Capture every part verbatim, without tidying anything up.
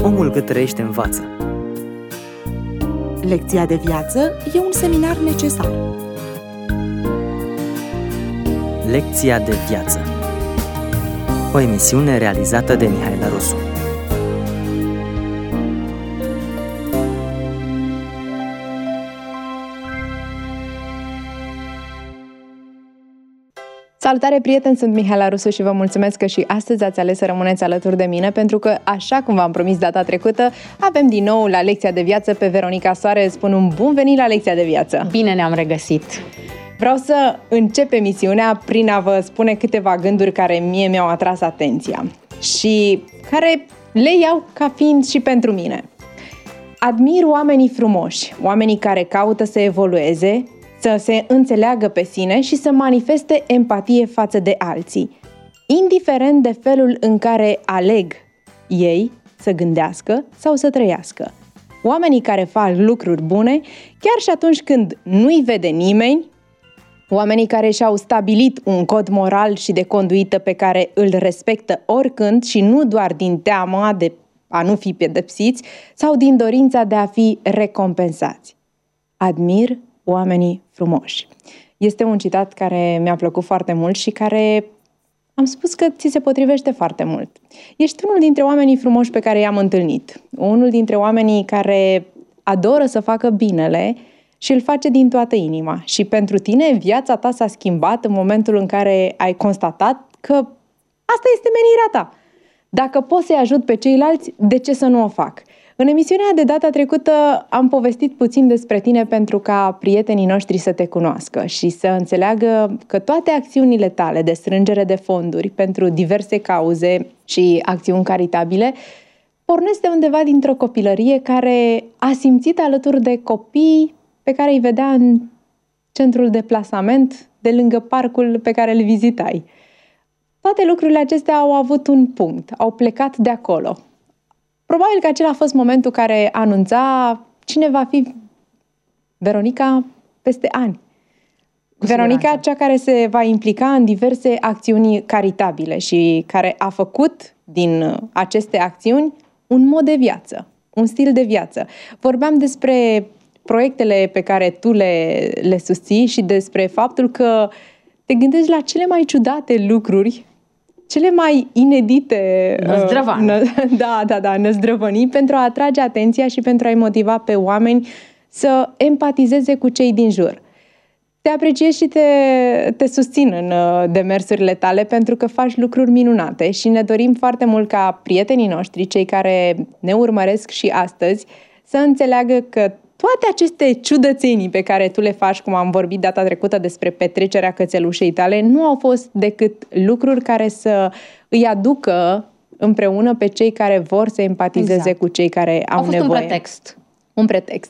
Omul cât trăiește învață. Lecția de viață e un seminar necesar. Lecția de viață. O emisiune realizată de Mihaela Rusu. Salutare, prieteni! Sunt Mihaela Rusu și vă mulțumesc că și astăzi ați ales să rămâneți alături de mine, pentru că, așa cum v-am promis data trecută, avem din nou la Lecția de Viață pe Veronica Soare. Spun un bun venit la Lecția de Viață! Bine ne-am regăsit! Vreau să încep emisiunea prin a vă spune câteva gânduri care mie mi-au atras atenția și care le iau ca fiind și pentru mine. Admir oamenii frumoși, oamenii care caută să evolueze, să se înțeleagă pe sine și să manifeste empatie față de alții, indiferent de felul în care aleg ei să gândească sau să trăiască. Oamenii care fac lucruri bune, chiar și atunci când nu-i vede nimeni, oamenii care și-au stabilit un cod moral și de conduită pe care îl respectă oricând și nu doar din teama de a nu fi pedepsiți sau din dorința de a fi recompensați. Admir oamenii frumoși. Este un citat care mi-a plăcut foarte mult și care am spus că ți se potrivește foarte mult. Ești unul dintre oamenii frumoși pe care i-am întâlnit, unul dintre oamenii care adoră să facă binele și îl face din toată inima. Și pentru tine viața ta s-a schimbat în momentul în care ai constatat că asta este menirea ta. Dacă pot să-i ajut pe ceilalți, de ce să nu o fac? În emisiunea de data trecută am povestit puțin despre tine pentru ca prietenii noștri să te cunoască și să înțeleagă că toate acțiunile tale de strângere de fonduri pentru diverse cauze și acțiuni caritabile pornesc de undeva dintr-o copilărie care a simțit alături de copii pe care îi vedea în centrul de plasament de lângă parcul pe care îl vizitai. Toate lucrurile acestea au avut un punct, au plecat de acolo. Probabil că acela a fost momentul care anunța cine va fi Veronica peste ani. Cu Veronica, siguranță. Cea care se va implica în diverse acțiuni caritabile și care a făcut din aceste acțiuni un mod de viață, un stil de viață. Vorbeam despre proiectele pe care tu le, le susții și despre faptul că te gândești la cele mai ciudate lucruri, cele mai inedite năzdrăvani. Uh, da, da, da, năzdrăvănii, pentru a atrage atenția și pentru a-i motiva pe oameni să empatizeze cu cei din jur. Te apreciez și te, te susțin în demersurile tale pentru că faci lucruri minunate și ne dorim foarte mult ca prietenii noștri, cei care ne urmăresc și astăzi, să înțeleagă că toate aceste ciudățenii pe care tu le faci, cum am vorbit data trecută despre petrecerea cățelușei tale, nu au fost decât lucruri care să îi aducă împreună pe cei care vor să empatizeze exact. Cu cei care au, au fost nevoie. un pretext. Un pretext.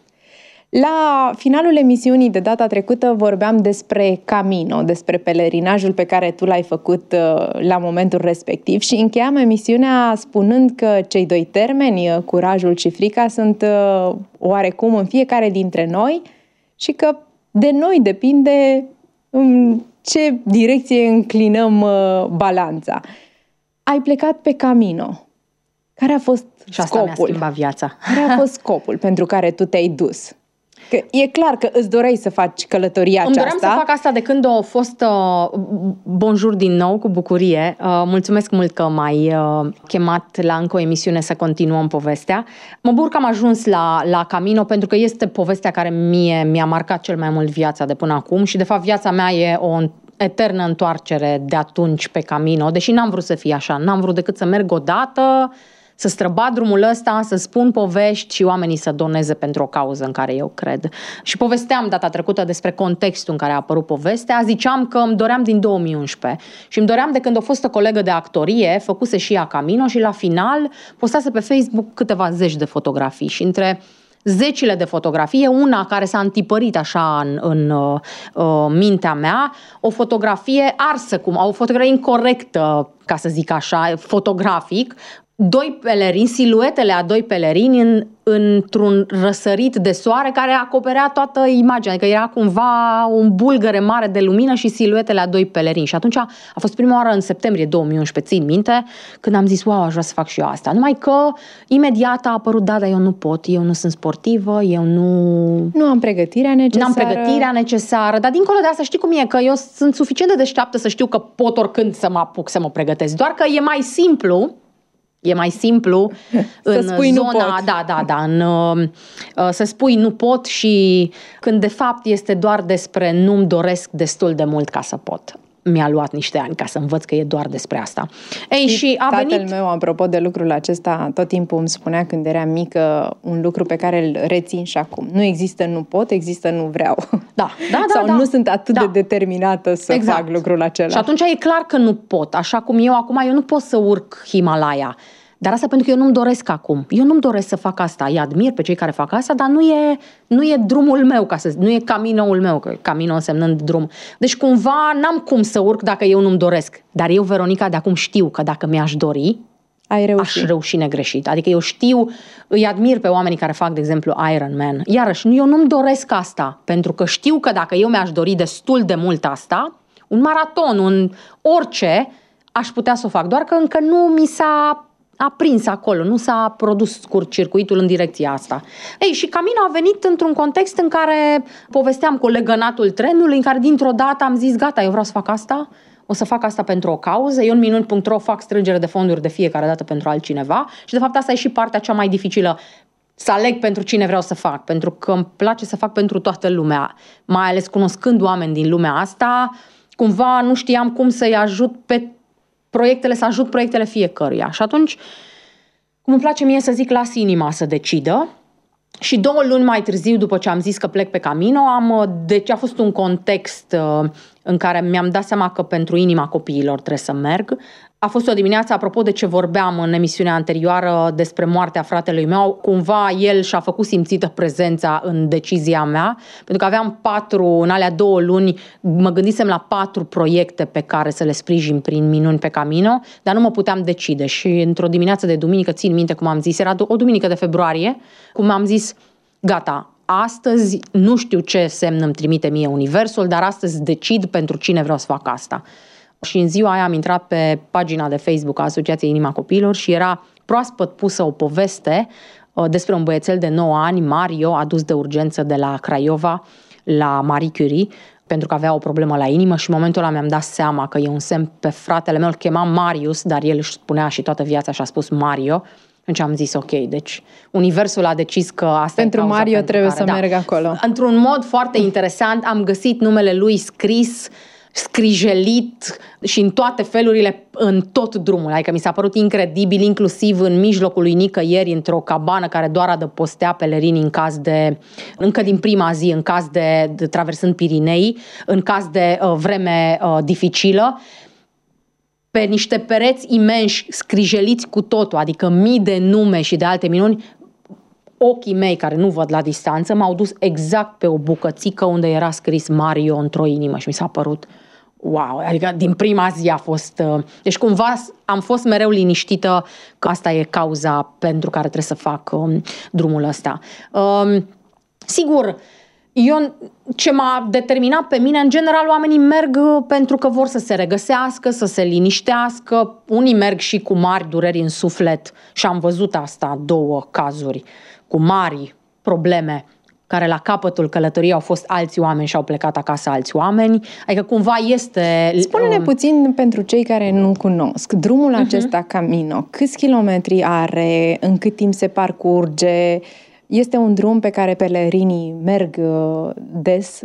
La finalul emisiunii de data trecută vorbeam despre Camino, despre pelerinajul pe care tu l-ai făcut la momentul respectiv și încheiam emisiunea spunând că cei doi termeni, curajul și frica, sunt oarecum în fiecare dintre noi și că de noi depinde în ce direcție înclinăm balanța. Ai plecat pe Camino. Care a fost și asta scopul? Mi-a schimbat viața. Care a fost scopul pentru care tu te-ai dus? Că e clar că îți doreai să faci călătoria Îmi aceasta. Îmi doream să fac asta de când a fost uh, bonjour din nou, cu bucurie. Uh, mulțumesc mult că m-ai uh, chemat la încă o emisiune să continuăm povestea. Mă bucur că am ajuns la, la Camino pentru că este povestea care mie mi-a marcat cel mai mult viața de până acum și de fapt viața mea e o eternă întoarcere de atunci pe Camino, deși n-am vrut să fie așa, n-am vrut decât să merg odată, să străbat drumul ăsta, să spun povești și oamenii să doneze pentru o cauză în care eu cred. Și povesteam data trecută despre contextul în care a apărut povestea. Ziceam că îmi doream din două mii unsprezece și îmi doream de când a fost o colegă de actorie, făcuse și ea Camino și la final postase pe Facebook câteva zeci de fotografii și între zecile de fotografii, e una care s-a întipărit așa în, în uh, mintea mea, o fotografie arsă, cum, o fotografie incorectă, ca să zic așa, fotografic, doi pelerini, siluetele a doi pelerini în într-un răsărit de soare care acoperea toată imaginea, adică era cumva un bulgăre mare de lumină și siluetele a doi pelerini. Și atunci a fost prima oară în septembrie două mii unsprezece, țin minte, când am zis, wow, aș vrea să fac și eu asta. Numai că imediat a apărut, da, dar eu nu pot, eu nu sunt sportivă, eu nu... Nu am pregătirea necesară. Nu am pregătirea necesară, dar dincolo de asta știi cum e, că eu sunt suficient de deșteaptă să știu că pot oricând să mă apuc să mă pregătesc. Doar că e mai simplu E mai simplu să în spui zona, nu pot. da, da, da, în, uh, să spui nu pot și când de fapt este doar despre nu-mi doresc destul de mult ca să pot. Mi-a luat niște ani ca să învăț că e doar despre asta. Ei, și, și a tatăl venit... meu, apropo de lucrul acesta, tot timpul îmi spunea când eram mică un lucru pe care îl rețin și acum. Nu există nu pot, există nu vreau. Da, da, da. Sau da. nu sunt atât da. de determinată să exact. fac lucrul acela. Și atunci e clar că nu pot. Așa cum eu acum, eu nu pot să urc Himalaya. Dar asta pentru că eu nu-mi doresc acum. Eu nu-mi doresc să fac asta. Îi admir pe cei care fac asta, dar nu e, nu e drumul meu, ca să, nu e caminoul meu, că camino însemnând drum. Deci cumva n-am cum să urc dacă eu nu-mi doresc. Dar eu, Veronica, de acum știu că dacă mi-aș dori, Ai reușit. aș reuși negreșit. Adică eu știu, îi admir pe oamenii care fac, de exemplu, Ironman. Iarăși, eu nu-mi doresc asta, pentru că știu că dacă eu mi-aș dori destul de mult asta, un maraton, un orice, aș putea să o fac. Doar că încă nu mi s-a a prins acolo, nu s-a produs scurt-circuitul în direcția asta. Ei, și Camino a venit într-un context în care povesteam cu legănatul trenului, în care dintr-o dată am zis, gata, eu vreau să fac asta, o să fac asta pentru o cauză, eu în minuni punct ro fac strângere de fonduri de fiecare dată pentru altcineva și de fapt asta e și partea cea mai dificilă, să aleg pentru cine vreau să fac, pentru că îmi place să fac pentru toată lumea, mai ales cunoscând oameni din lumea asta, cumva nu știam cum să-i ajut pe proiectele, să ajut proiectele fiecăruia. Și atunci, cum îmi place mie să zic, las inima să decidă. Și două luni mai târziu, după ce am zis că plec pe Camino, am, deci a fost un context uh, în care mi-am dat seama că pentru inima copiilor trebuie să merg. A fost o dimineață, apropo de ce vorbeam în emisiunea anterioară despre moartea fratelui meu, cumva el și-a făcut simțită prezența în decizia mea, pentru că aveam patru, în alea două luni, mă gândisem la patru proiecte pe care să le sprijin prin minuni pe Camino, dar nu mă puteam decide și într-o dimineață de duminică, țin minte cum am zis, era o duminică de februarie, cum am zis, gata, astăzi nu știu ce semn îmi trimite mie universul, dar astăzi decid pentru cine vreau să fac asta. Și în ziua aia am intrat pe pagina de Facebook a Asociației Inima Copiilor și era proaspăt pusă o poveste despre un băiețel de nouă ani, Mario, adus de urgență de la Craiova la Marie Curie, pentru că avea o problemă la inimă și în momentul ăla mi-am dat seama că e un semn pe fratele meu, îl chema Marius, dar el își spunea și toată viața și a spus Mario. Atunci am zis, ok, deci universul a decis că asta pentru e cauza Mario pentru trebuie care, să da. merg acolo. Într-un mod foarte interesant am găsit numele lui scris, scrijelit și în toate felurile, în tot drumul. Adică mi s-a părut incredibil, inclusiv în mijlocul lui nicăieri, într-o cabană care doar adăpostea pelerini în caz de, încă din prima zi, în caz de, de traversând Pirinei, în caz de uh, vreme uh, dificilă, pe niște pereți imensi, scrijeliți cu totul, adică mii de nume și de alte minuni. Ochii mei, care nu văd la distanță, m-au dus exact pe o bucățică unde era scris Mario într-o inimă și mi s-a părut wow, adică din prima zi a fost... Deci cumva am fost mereu liniștită că asta e cauza pentru care trebuie să fac um, drumul ăsta. Um, sigur, eu, ce m-a determinat pe mine, în general oamenii merg pentru că vor să se regăsească, să se liniștească, unii merg și cu mari dureri în suflet și am văzut asta, două cazuri, cu mari probleme, care la capătul călătoriei au fost alți oameni și au plecat acasă alți oameni. Adică cumva este... Spune-ne puțin pentru cei care nu cunosc. Drumul uh-huh. acesta Camino, câți kilometri are, în cât timp se parcurge? Este un drum pe care pelerinii merg des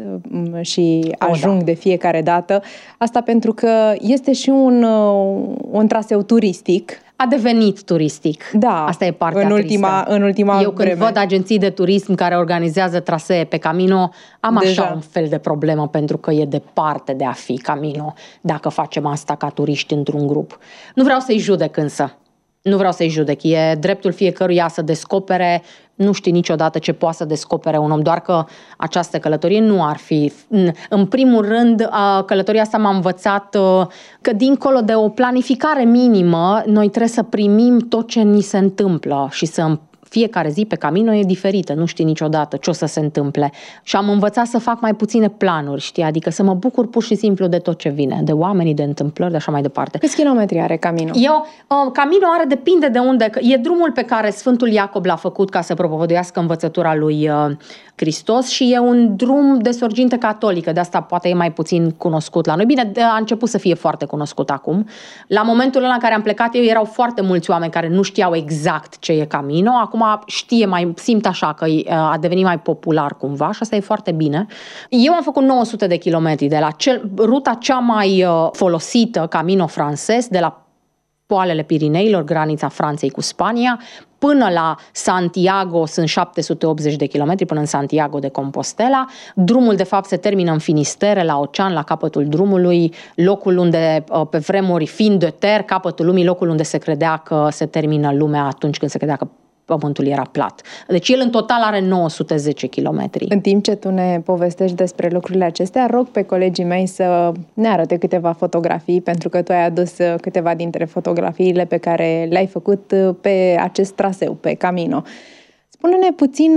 și ajung oh, da. de fiecare dată. Asta pentru că este și un, un traseu turistic. A devenit turistic. Da, asta e partea în ultima, tristă. în ultima Eu vreme. când văd agenții de turism care organizează trasee pe Camino, am Deja. așa un fel de problemă pentru că e departe de a fi Camino dacă facem asta ca turiști într-un grup. Nu vreau să-i judec însă. Nu vreau să-i judec. E dreptul fiecăruia să descopere. Nu știi niciodată ce poate să descopere un om, doar că această călătorie nu ar fi... În primul rând, călătoria asta m-a învățat că dincolo de o planificare minimă, noi trebuie să primim tot ce ni se întâmplă și să fiecare zi pe Camino e diferită, nu știi niciodată ce o să se întâmple. Și am învățat să fac mai puține planuri, știi, adică să mă bucur pur și simplu de tot ce vine, de oamenii, de întâmplări, de așa mai departe. Câți kilometri are Camino? Eu, uh, Camino are, depinde de unde, e drumul pe care Sfântul Iacob l-a făcut ca să propovăduiască învățătura lui uh, Hristos și e un drum de sorginte catolică, de asta poate e mai puțin cunoscut la noi. Bine, a început să fie foarte cunoscut acum. La momentul ăla în care am plecat eu, erau foarte mulți oameni care nu știau exact ce e Camino, acum știe, mai simt așa că a devenit mai popular cumva și asta e foarte bine. Eu am făcut nouă sute de kilometri de la cel, ruta cea mai folosită, Camino francez, de la poalele Pirineilor, granița Franței cu Spania, până la Santiago sunt șapte sute optzeci de kilometri, până în Santiago de Compostela. Drumul, de fapt, se termină în Finistere, la ocean, la capătul drumului, locul unde, pe vremuri, fin de terre, capătul lumii, locul unde se credea că se termină lumea atunci când se credea că Pământul era plat. Deci el în total are nouă sute zece kilometri. În timp ce tu ne povestești despre lucrurile acestea, rog pe colegii mei să ne arate câteva fotografii, pentru că tu ai adus câteva dintre fotografiile pe care le-ai făcut pe acest traseu, pe Camino. Spune-ne puțin,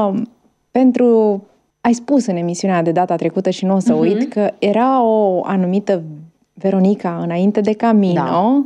pentru... Ai spus în emisiunea de data trecută și nu o să uh-huh. uit, că era o anumită Veronica înainte de Camino da.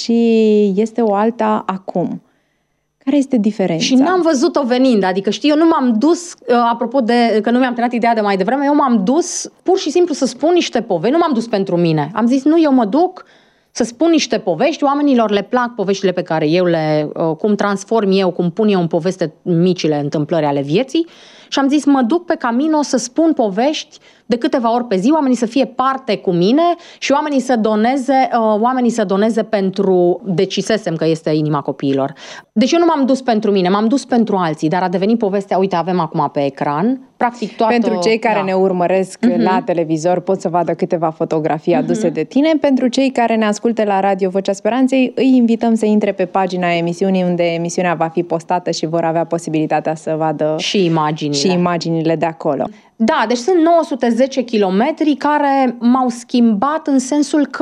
Și este o alta acum. Care este diferența? Și n-am văzut-o venind, adică știi, eu nu m-am dus, apropo de că nu mi-am terminat ideea de mai devreme, eu m-am dus pur și simplu să spun niște povești, nu m-am dus pentru mine. Am zis, nu, eu mă duc să spun niște povești, oamenilor le plac poveștile pe care eu le, cum transform eu, cum pun eu în poveste micile întâmplări ale vieții și am zis, mă duc pe Camino să spun povești de câteva ori pe zi, oamenii să fie parte cu mine și oamenii să doneze, uh, oamenii să doneze pentru, decisesem că este inima copiilor. Deci eu nu m-am dus pentru mine, m-am dus pentru alții, dar a devenit povestea, uite, avem acum pe ecran, practic toată... Pentru cei care da. ne urmăresc uh-huh. la televizor pot să vadă câteva fotografii aduse uh-huh. de tine, pentru cei care ne ascultă la Radio Vocea Speranței, îi invităm să intre pe pagina emisiunii unde emisiunea va fi postată și vor avea posibilitatea să vadă și imaginile, și imaginile de acolo. Da, deci sunt nouă sute zece kilometri care m-au schimbat în sensul că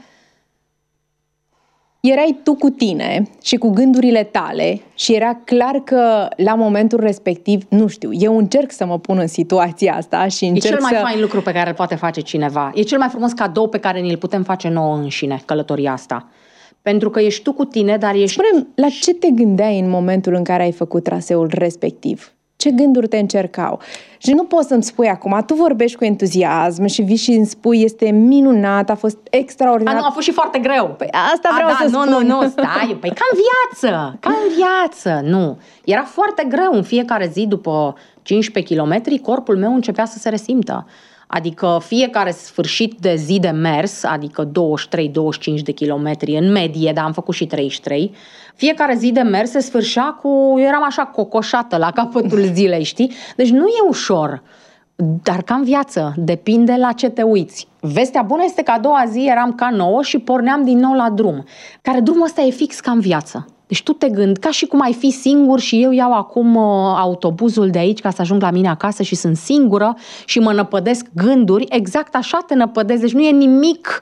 erai tu cu tine și cu gândurile tale și era clar că la momentul respectiv, nu știu, eu încerc să mă pun în situația asta și încerc să... E cel mai să... fain lucru pe care îl poate face cineva. E cel mai frumos cadou pe care ni-l putem face nouă înșine, călătoria asta. Pentru că ești tu cu tine, dar ești... Spune-mi, la ce te gândeai în momentul în care ai făcut traseul respectiv? Ce gânduri te încercau? Și nu poți să-mi spui acum, tu vorbești cu entuziasm și vii și îmi spui, este minunat, a fost extraordinar. A, nu, a fost și foarte greu. Păi asta vreau a, da, să nu, spun. Nu, nu, stai, păi ca în viață, ca în viață, nu. Era foarte greu în fiecare zi, după cincisprezece kilometri, corpul meu începea să se resimtă. Adică fiecare sfârșit de zi de mers, adică douăzeci și trei douăzeci și cinci de kilometri în medie, dar am făcut și treizeci și trei, fiecare zi de mers se sfârșea cu, eu eram așa cocoșată la capătul zilei, știi? Deci nu e ușor, dar ca în viață, depinde la ce te uiți. Vestea bună este că a doua zi eram ca nouă și porneam din nou la drum, care drumul ăsta e fix ca în viață. Deci tu te gândi, ca și cum ai fi singur și eu iau acum uh, autobuzul de aici ca să ajung la mine acasă și sunt singură și mă năpădesc gânduri, exact așa te năpădesc, deci nu e nimic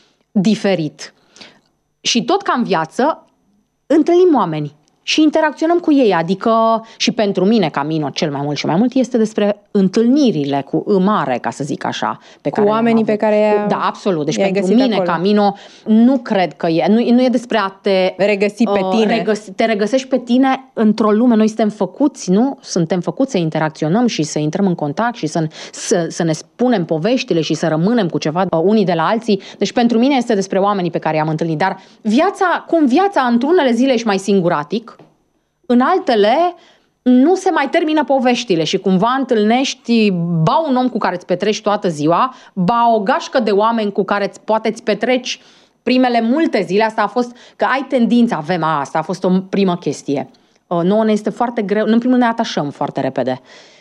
diferit. Și tot ca în viață, întâlnim oameni și interacționăm cu ei, adică și pentru mine Camino cel mai mult și mai mult este despre întâlnirile cu î mare, ca să zic așa. Pe cu care oamenii pe care Da, absolut. Deci pentru mine acolo. Camino nu cred că e, nu, nu e despre a te regăsi pe uh, tine. Regăsi, te regăsești pe tine într-o lume. Noi suntem făcuți, nu? Suntem făcuți să interacționăm și să intrăm în contact și să, să, să ne spunem poveștile și să rămânem cu ceva uh, unii de la alții. Deci pentru mine este despre oamenii pe care i-am întâlnit. Dar viața, cum viața într-unele zile ești mai singuratic, în altele nu se mai termină poveștile și cumva întâlnești ba un om cu care îți petreci toată ziua, ba o gașcă de oameni cu care îți, poate îți petreci primele multe zile. Asta a fost, că ai tendința, avem asta, a fost o primă chestie. Nouă ne este foarte greu, în primul rând ne atașăm foarte repede.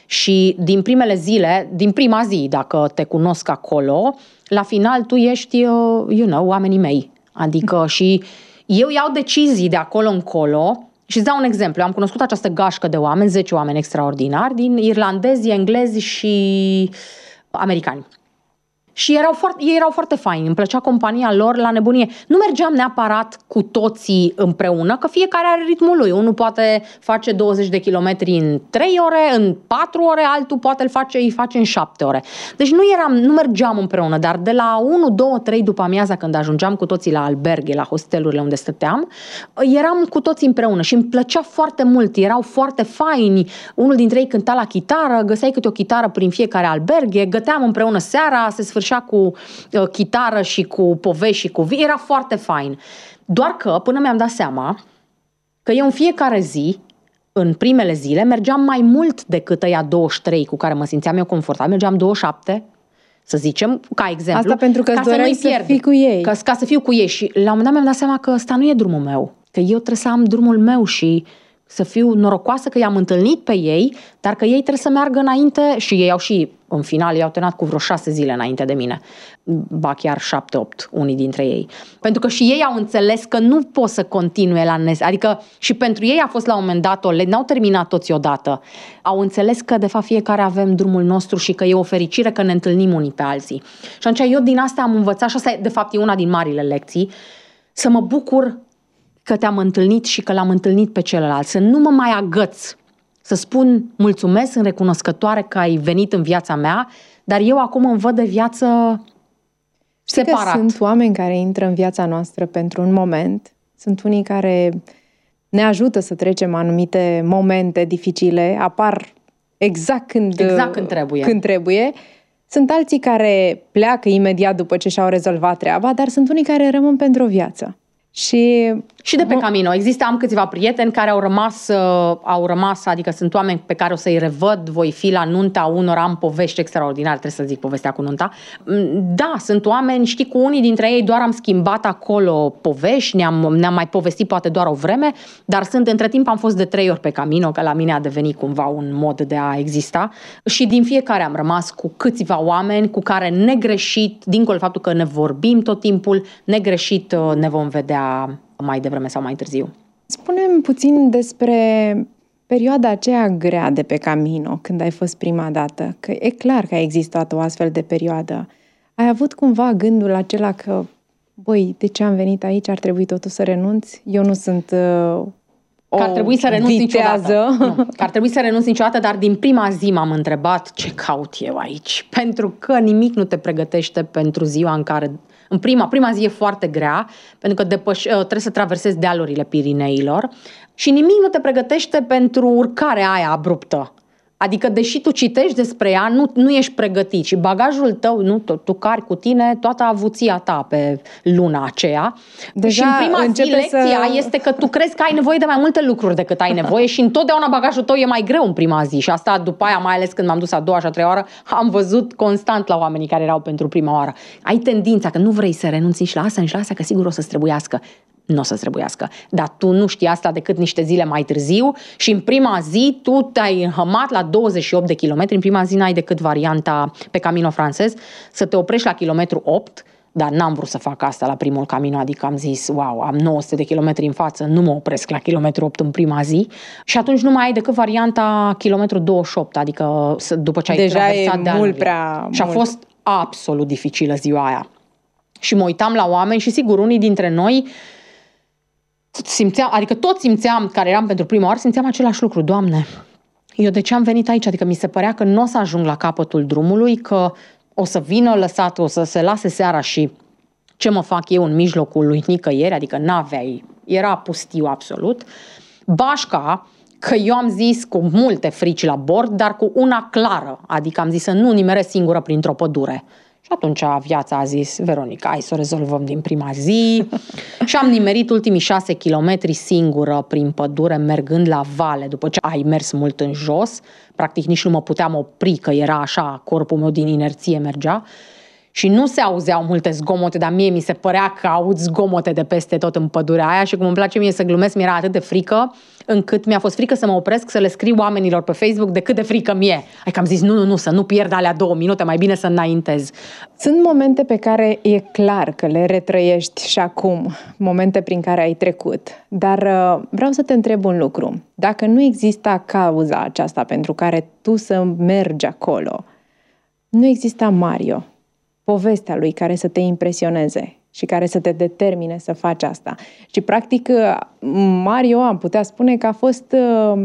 Și din primele zile, din prima zi, dacă te cunosc acolo, la final tu ești, you know, oamenii mei. Adică și eu iau decizii de acolo încolo. Și îți dau un exemplu. Am cunoscut această gașcă de oameni, zece oameni extraordinari, din irlandezi, englezi și americani. Și erau foarte, ei erau foarte faini, îmi plăcea compania lor la nebunie. Nu mergeam neapărat cu toții împreună, că fiecare are ritmul lui. Unul poate face douăzeci de kilometri în trei ore, în patru ore, altul poate îl face, îi face în șapte ore. Deci nu eram, nu mergeam împreună, dar de la unu, doi, trei după amiaza, când ajungeam cu toții la alberghe, la hostelurile unde stăteam, eram cu toții împreună și îmi plăcea foarte mult, erau foarte faini. Unul dintre ei cânta la chitară, găseai câte o chitară prin fiecare alberghe, găteam împreună seara, se sfârșea cu uh, chitară și cu povești și cu vii, era foarte fain. Doar că, până mi-am dat seama că eu în fiecare zi, în primele zile, mergeam mai mult decât ăia douăzeci și trei cu care mă simțeam eu confortabil, mergeam douăzeci și șapte, să zicem, ca exemplu. Asta pentru că ca îți doreai să, să fii cu ei. Ca, ca să fiu cu ei și la un moment dat mi-am dat seama că ăsta nu e drumul meu, că eu trebuie să am drumul meu și să fiu norocoasă că i-am întâlnit pe ei, dar că ei trebuie să meargă înainte și ei au și, în final, i-au terminat cu vreo șase zile înainte de mine. Ba chiar șapte, opt, unii dintre ei. Pentru că și ei au înțeles că nu pot să continue la nes... Adică și pentru ei a fost la un moment dat o le... N-au terminat toți odată. Au înțeles că, de fapt, fiecare avem drumul nostru și că e o fericire că ne întâlnim unii pe alții. Și atunci eu din asta am învățat, și asta, de fapt, e una din marile lecții, să mă bucur că te-am întâlnit și că l-am întâlnit pe celălalt. Să nu mă mai agăț, să spun mulțumesc, sunt recunoscătoare că ai venit în viața mea, dar eu acum îmi văd de viață separat. Știi că sunt oameni care intră în viața noastră pentru un moment, sunt unii care ne ajută să trecem anumite momente dificile, apar exact când, exact când trebuie. Când trebuie. Sunt alții care pleacă imediat după ce și-au rezolvat treaba, dar sunt unii care rămân pentru o viață. Și, și de pe Camino. Există, am câțiva prieteni care au rămas, uh, au rămas, adică sunt oameni pe care o să-i revăd, voi fi la nunta unor, am povești extraordinare, trebuie să zic povestea cu nunta. Da, sunt oameni, știi, cu unii dintre ei doar am schimbat acolo povești, ne-am, ne-am mai povestit poate doar o vreme, dar sunt, între timp am fost de trei ori pe Camino, că la mine a devenit cumva un mod de a exista și din fiecare am rămas cu câțiva oameni cu care negreșit, dincolo de faptul că ne vorbim tot timpul, negreșit ne vom vedea mai devreme sau mai târziu. Spune-mi puțin despre perioada aceea grea de pe Camino, când ai fost prima dată, că e clar că a existat o astfel de perioadă. Ai avut cumva gândul acela că, băi, de ce am venit aici, ar trebui totuși să renunț? Eu nu sunt uh, o că ar trebui să renunț vitează. niciodată. Nu, că ar trebui să renunț niciodată, dar din prima zi m-am întrebat ce caut eu aici. Pentru că nimic nu te pregătește pentru ziua în care... În prima, prima zi e foarte grea, pentru că depăș, trebuie să traversezi dealurile Pirineilor și nimic nu te pregătește pentru urcarea aia abruptă. Adică, deși tu citești despre ea, nu, nu ești pregătit și bagajul tău, nu, tu, tu cari cu tine toată avuția ta pe luna aceea. Deja și în prima zi lecția să... este că tu crezi că ai nevoie de mai multe lucruri decât ai nevoie și întotdeauna bagajul tău e mai greu în prima zi. Și asta după aia, mai ales când m-am dus a doua și a treia oară, am văzut constant la oamenii care erau pentru prima oară. Ai tendința că nu vrei să renunți nici la asta, nici la asta, că sigur o să-ți trebuiască. Nu o să-ți trebuiască. Dar tu nu știi asta decât niște zile mai târziu și în prima zi tu te-ai înhămat la douăzeci și opt de kilometri. În prima zi n-ai decât varianta pe Camino francez să te oprești la kilometru opt, dar n-am vrut să fac asta la primul Camino, adică am zis, wow, am nouă sute de kilometri în față, nu mă opresc la kilometru opt în prima zi. Și atunci nu mai ai decât varianta kilometru douăzeci și opt, adică după ce ai deja traversat e mult prea și a mult. fost absolut dificilă ziua aia. Și mă uitam la oameni și sigur, unii dintre noi simțeam, adică toți simțeam, care eram pentru prima oară, simțeam același lucru. Doamne, eu de ce am venit aici? Adică mi se părea că nu o să ajung la capătul drumului, că o să vină lăsat, o să se lase seara și ce mă fac eu în mijlocul lui nicăieri, adică n-aveai, era pustiu absolut. Bașca, că eu am zis cu multe frici la bord, dar cu una clară, adică am zis să nu nimeresc singură printr-o pădure. Și atunci viața a zis, Veronica, hai să o rezolvăm din prima zi. Și am nimerit ultimii șase kilometri singură prin pădure, mergând la vale, după ce ai mers mult în jos. Practic nici nu mă puteam opri, că era așa, corpul meu din inerție mergea. Și nu se auzeau multe zgomote, dar mie mi se părea că aud zgomote de peste tot în pădurea aia și cum îmi place mie să glumesc, mi-era atât de frică, încât mi-a fost frică să mă opresc, să le scriu oamenilor pe Facebook de cât de frică mie. Adică am zis, nu, nu, nu, să nu pierd alea două minute, mai bine să înaintez. Sunt momente pe care e clar că le retrăiești și acum, momente prin care ai trecut. Dar uh, vreau să te întreb un lucru. Dacă nu exista cauza aceasta pentru care tu să mergi acolo, nu exista Mario. povestea lui care să te impresioneze și care să te determine să faci asta. Și practic Mario, am putea spune că a fost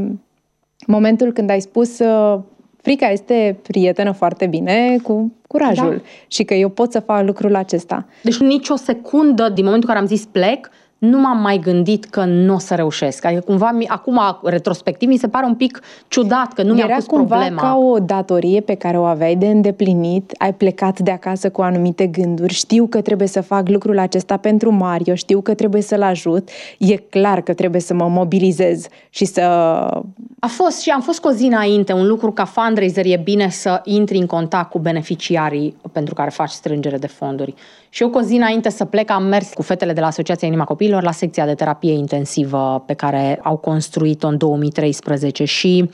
momentul când ai spus frica este prietenă foarte bine cu curajul, da. Și că eu pot să fac lucrul acesta. Deci nici o secundă din momentul în care am zis plec, nu m-am mai gândit că nu o să reușesc. Adică cumva, acum, retrospectiv, mi se pare un pic ciudat că nu mi-a pus problema. Era cumva ca o datorie pe care o aveai de îndeplinit, ai plecat de acasă cu anumite gânduri, știu că trebuie să fac lucrul acesta pentru Mario, știu că trebuie să-l ajut, e clar că trebuie să mă mobilizez și să... A fost și am fost cu o zi înainte, un lucru ca fundraiser e bine să intri în contact cu beneficiarii pentru care faci strângere de fonduri. Și eu cu o zi înainte să plec am mers cu fetele de la Asociația Inima Copiilor la secția de terapie intensivă pe care au construit-o în două mii treisprezece și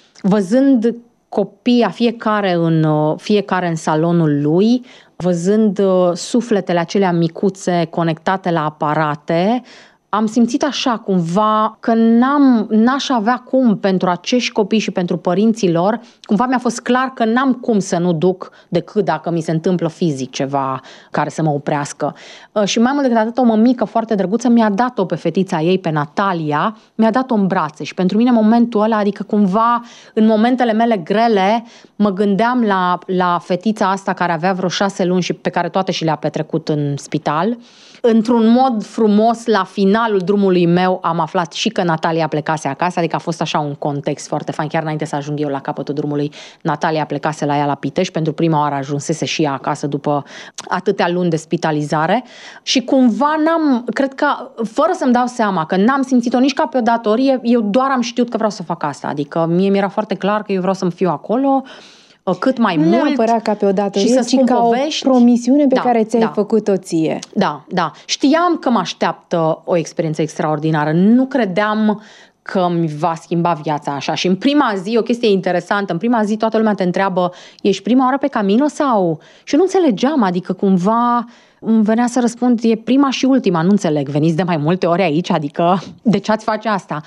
văzând copiii fiecare în, fiecare în salonul lui, văzând sufletele acelea micuțe conectate la aparate, am simțit așa cumva că n-am, n-aș avea cum pentru acești copii și pentru părinții lor, cumva mi-a fost clar că n-am cum să nu duc decât dacă mi se întâmplă fizic ceva care să mă oprească. Și mai mult decât atât, o mămică foarte drăguță mi-a dat-o pe fetița ei, pe Natalia, mi-a dat-o în brațe și pentru mine momentul ăla, adică cumva în momentele mele grele mă gândeam la, la fetița asta care avea vreo șase luni și pe care toate și le-a petrecut în spital. Într-un mod frumos, la finalul drumului meu am aflat și că Natalia plecase acasă, adică a fost așa un context foarte fain, chiar înainte să ajung eu la capătul drumului, Natalia plecase la ea la Pitești, pentru prima oară ajunsese și ea acasă după atâtea luni de spitalizare și cumva n-am, cred că, fără să-mi dau seama că n-am simțit-o nici ca pe o datorie, eu doar am știut că vreau să fac asta, adică mie mi-era foarte clar că eu vreau să-mi fiu acolo, cât mai nu mult. Nu neapărat ca pe o datorie, și să ci ca povești. O promisiune pe da, care ți-ai da. făcut-o ție. Da, da. Știam că mă așteaptă o experiență extraordinară. Nu credeam că îmi va schimba viața așa. Și în prima zi, o chestie interesantă, în prima zi toată lumea te întreabă, ești prima oară pe Camino sau? Și eu nu înțelegeam, adică cumva îmi venea să răspund, e prima și ultima, nu înțeleg, veniți de mai multe ori aici, adică de ce ați face asta?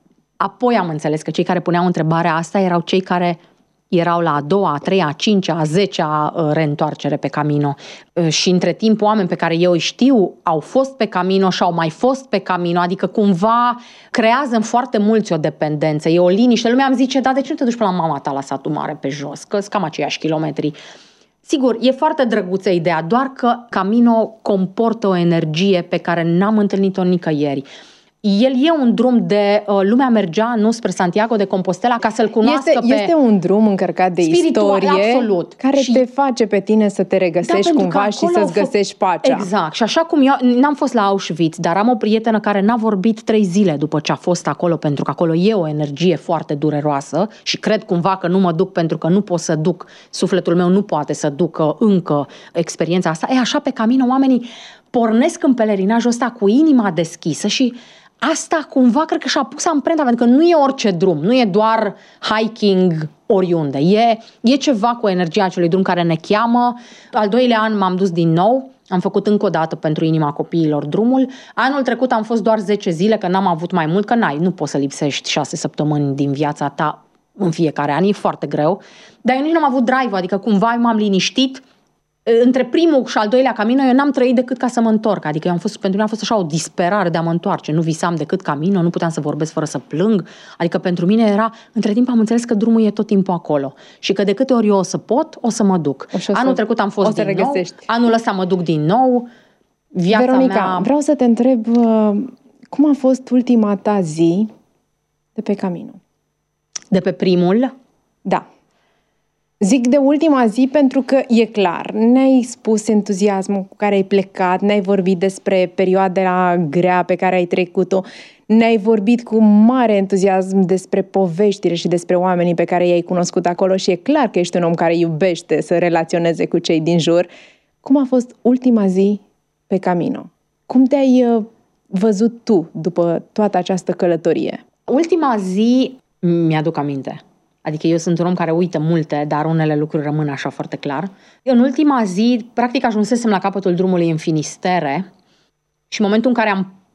Apoi am înțeles că cei care puneau întrebarea asta erau cei care erau la a doua, a treia, a cincea, a zecea reîntoarcere pe Camino. Și între timp oameni pe care eu îi știu au fost pe Camino și au mai fost pe Camino, adică cumva creează în foarte mulți o dependență, e o liniște. Lumea îmi zice, da, de ce nu te duci până la mama ta la satul mare pe jos, că sunt cam aceiași kilometri. Sigur, e foarte drăguță ideea, doar că Camino comportă o energie pe care n-am întâlnit-o nicăieri. El e un drum de... Uh, lumea mergea, nu, spre Santiago de Compostela ca să-l cunoască este, pe... Este un drum încărcat de istorie, absolut. Care și te face pe tine să te regăsești da, cumva și să-ți găsești pacea. Exact. Și așa cum eu n-am fost la Auschwitz, dar am o prietenă care n-a vorbit trei zile după ce a fost acolo, pentru că acolo e o energie foarte dureroasă și cred cumva că nu mă duc pentru că nu pot să duc, sufletul meu nu poate să ducă încă experiența asta. E așa pe Camino oamenii pornesc în pelerinajul ăsta cu inima deschisă și asta cumva cred că și-a pus amprenta, pentru că nu e orice drum, nu e doar hiking oriunde, e, e ceva cu energia acelui drum care ne cheamă. Al doilea an m-am dus din nou, am făcut încă o dată pentru Inima Copiilor drumul. Anul trecut am fost doar zece zile, că n-am avut mai mult, că n-ai, nu poți să lipsești șase săptămâni din viața ta în fiecare an, e foarte greu. Dar eu nici nu am avut drive, adică cumva m-am liniștit. Între primul și al doilea Camino eu n-am trăit decât ca să mă întorc, adică eu am fost, pentru mine a fost așa o disperare de a mă întoarce, nu visam decât Camino, nu puteam să vorbesc fără să plâng, adică pentru mine era, între timp am înțeles că drumul e tot timpul acolo și că de câte ori eu o să pot, o să mă duc. Anul trecut am fost din regăsești. nou, anul ăsta mă duc din nou, viața Veronica, mea... vreau să te întreb, cum a fost ultima ta zi de pe Camino? De pe primul? Da. Zic de ultima zi pentru că e clar, ne-ai spus entuziasmul cu care ai plecat, ne-ai vorbit despre perioada grea pe care ai trecut-o, ne-ai vorbit cu mare entuziasm despre poveștile și despre oamenii pe care i-ai cunoscut acolo și e clar că ești un om care iubește să relaționeze cu cei din jur. Cum a fost ultima zi pe Camino? Cum te-ai văzut tu după toată această călătorie? Ultima zi mi-aduc aminte. Adică eu sunt un om care uită multe, dar unele lucruri rămân așa foarte clar. Eu în ultima zi, practic ajunsesem la capătul drumului în Finistere și în momentul în care am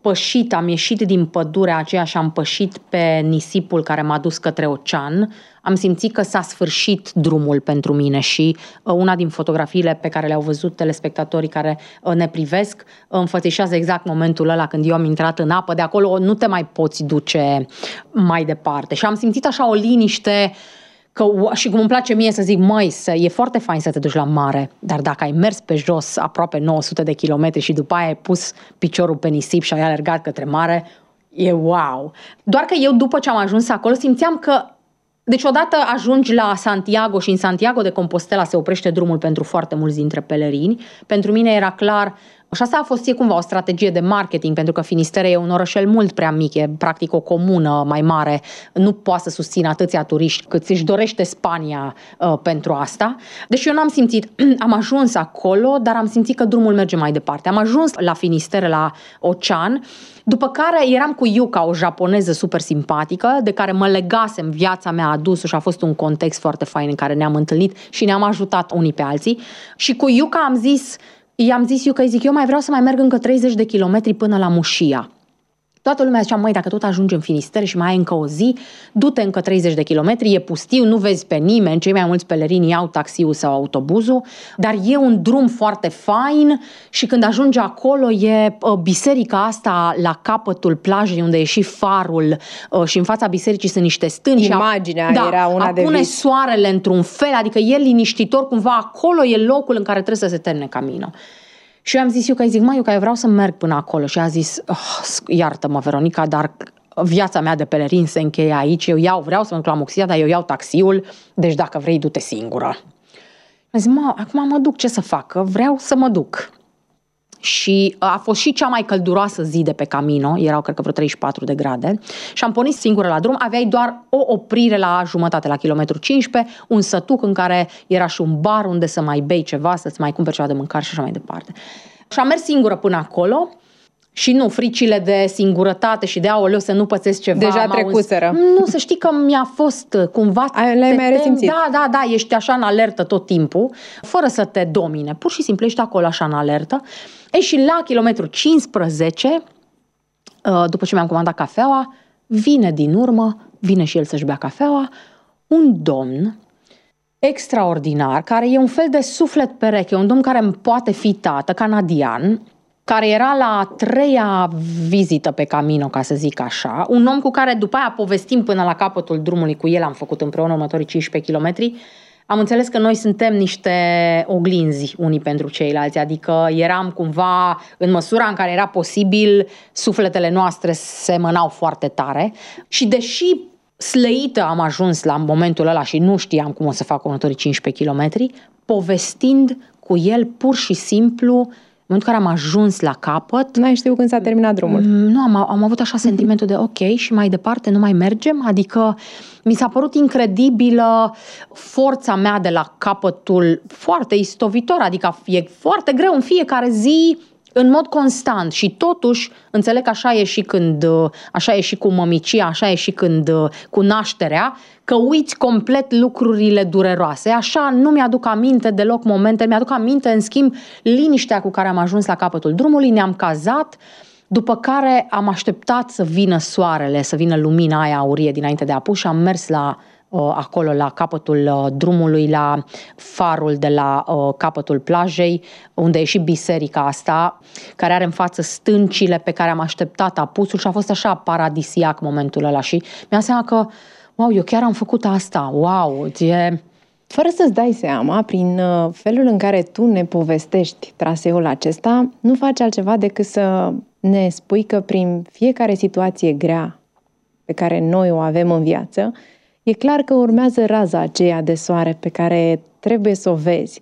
pășit, am ieșit din pădurea aceea și am pășit pe nisipul care m-a dus către ocean, am simțit că s-a sfârșit drumul pentru mine și una din fotografiile pe care le-au văzut telespectatorii care ne privesc înfățișează exact momentul ăla când eu am intrat în apă, de acolo nu te mai poți duce mai departe. Și am simțit așa o liniște. Că, și cum îmi place mie să zic, măi, să, e foarte fain să te duci la mare, dar dacă ai mers pe jos aproape nouă sute de kilometri și după aia ai pus piciorul pe nisip și ai alergat către mare, e wow! Doar că eu după ce am ajuns acolo simțeam că, deci odată ajungi la Santiago și în Santiago de Compostela se oprește drumul pentru foarte mulți dintre pelerini. Pentru mine era clar. Și asta a fost e cumva o strategie de marketing, pentru că Finisterre e un orășel mult prea mic, e practic o comună mai mare, nu poate să susțină atâția turiști cât își dorește Spania uh, pentru asta. Deci eu n-am simțit, am ajuns acolo, dar am simțit că drumul merge mai departe. Am ajuns la Finisterre, la ocean, după care eram cu Yuka, o japoneză super simpatică, de care mă legasem, viața mea a adus-o și a fost un context foarte fain în care ne-am întâlnit și ne-am ajutat unii pe alții. Și cu Yuka am zis, I-am zis eu că îi zic, eu mai vreau să mai merg încă treizeci de kilometri până la Mușia. Toată lumea zicea, măi, dacă tot ajungi în Finisterre și mai ai încă o zi, du-te încă treizeci de kilometri, e pustiu, nu vezi pe nimeni, cei mai mulți pelerini iau taxiul sau autobuzul, dar e un drum foarte fain și când ajungi acolo e biserica asta la capătul plajei unde e și farul și în fața bisericii sunt niște stânci. Imaginea da, era una de apune vis. soarele într-un fel, adică e liniștitor, cumva acolo e locul în care trebuie să se termine Camino. Și eu am zis eu că îi zic, mă, eu că eu vreau să merg până acolo. Și a zis, oh, iartă-mă, Veronica, dar viața mea de pelerin se încheie aici. Eu iau, vreau să mă duc la Muxia, dar eu iau taxiul, deci dacă vrei, du-te singură. Am zis, mă, acum mă duc, ce să fac? Vreau să mă duc. Și a fost și cea mai călduroasă zi de pe Camino, erau cred că vreo treizeci și patru de grade și am pornit singură la drum, aveai doar o oprire la jumătate, la kilometru cincisprezece, un sătuc în care era și un bar unde să mai bei ceva, să-ți mai cumperi ceva de mâncare și așa mai departe. Și am mers singură până acolo și nu, fricile de singurătate și de aoleu să nu pățesc ceva. Deja trecuseră. Nu, să știi că mi-a fost cumva... Le-ai mai resimțit. Da, da, da, ești așa în alertă tot timpul, fără să te domine. Pur și simplu ești acolo așa în alertă. E și la kilometru cincisprezece, după ce mi-am comandat cafeaua, vine din urmă, vine și el să-și bea cafeaua, un domn extraordinar, care e un fel de suflet pereche, un domn care îmi poate fi tată, canadian, care era la a treia vizită pe Camino, ca să zic așa, un om cu care după aia povestim până la capătul drumului, cu el am făcut împreună următorii cincisprezece kilometri. Am înțeles că noi suntem niște oglinzi unii pentru ceilalți, adică eram cumva, în măsura în care era posibil, sufletele noastre semănau foarte tare și deși slăită am ajuns la momentul ăla și nu știam cum o să fac următorii cincisprezece kilometri, povestind cu el pur și simplu, în momentul în care am ajuns la capăt... N-ai știut când s-a terminat drumul. Nu, am, am avut așa sentimentul de ok, și mai departe nu mai mergem? Adică mi s-a părut incredibilă forța mea de la capătul foarte istovitor, adică e foarte greu în fiecare zi, în mod constant și totuși înțeleg că așa e și când, așa e și cu mămicia, așa e și când cu nașterea, că uiți complet lucrurile dureroase. Așa nu mi-aduc aminte deloc momente, mi-aduc aminte în schimb liniștea cu care am ajuns la capătul drumului, ne-am cazat, după care am așteptat să vină soarele, să vină lumina aia aurie dinainte de apus și am mers la acolo la capătul drumului, la farul de la capătul plajei, unde e și biserica asta, care are în față stâncile pe care am așteptat apusul și a fost așa paradisiac momentul ăla și mi-am seama că, wow, eu chiar am făcut asta, wow, e... Fără să-ți dai seama, prin felul în care tu ne povestești traseul acesta, nu faci altceva decât să ne spui că prin fiecare situație grea pe care noi o avem în viață, e clar că urmează raza aceea de soare pe care trebuie să o vezi.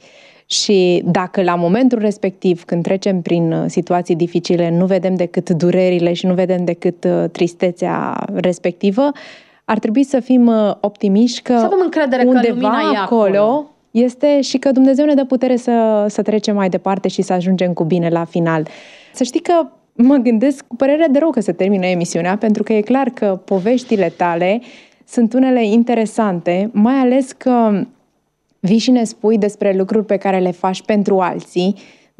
Și dacă la momentul respectiv, când trecem prin situații dificile, nu vedem decât durerile și nu vedem decât tristețea respectivă, ar trebui să fim optimiști că, să avem încredere undeva că lumina e acolo, acolo este și că Dumnezeu ne dă putere să, să trecem mai departe și să ajungem cu bine la final. Să știi că mă gândesc cu părere de rău că se termină emisiunea, pentru că e clar că poveștile tale sunt unele interesante, mai ales că vii și ne spui despre lucruri pe care le faci pentru alții,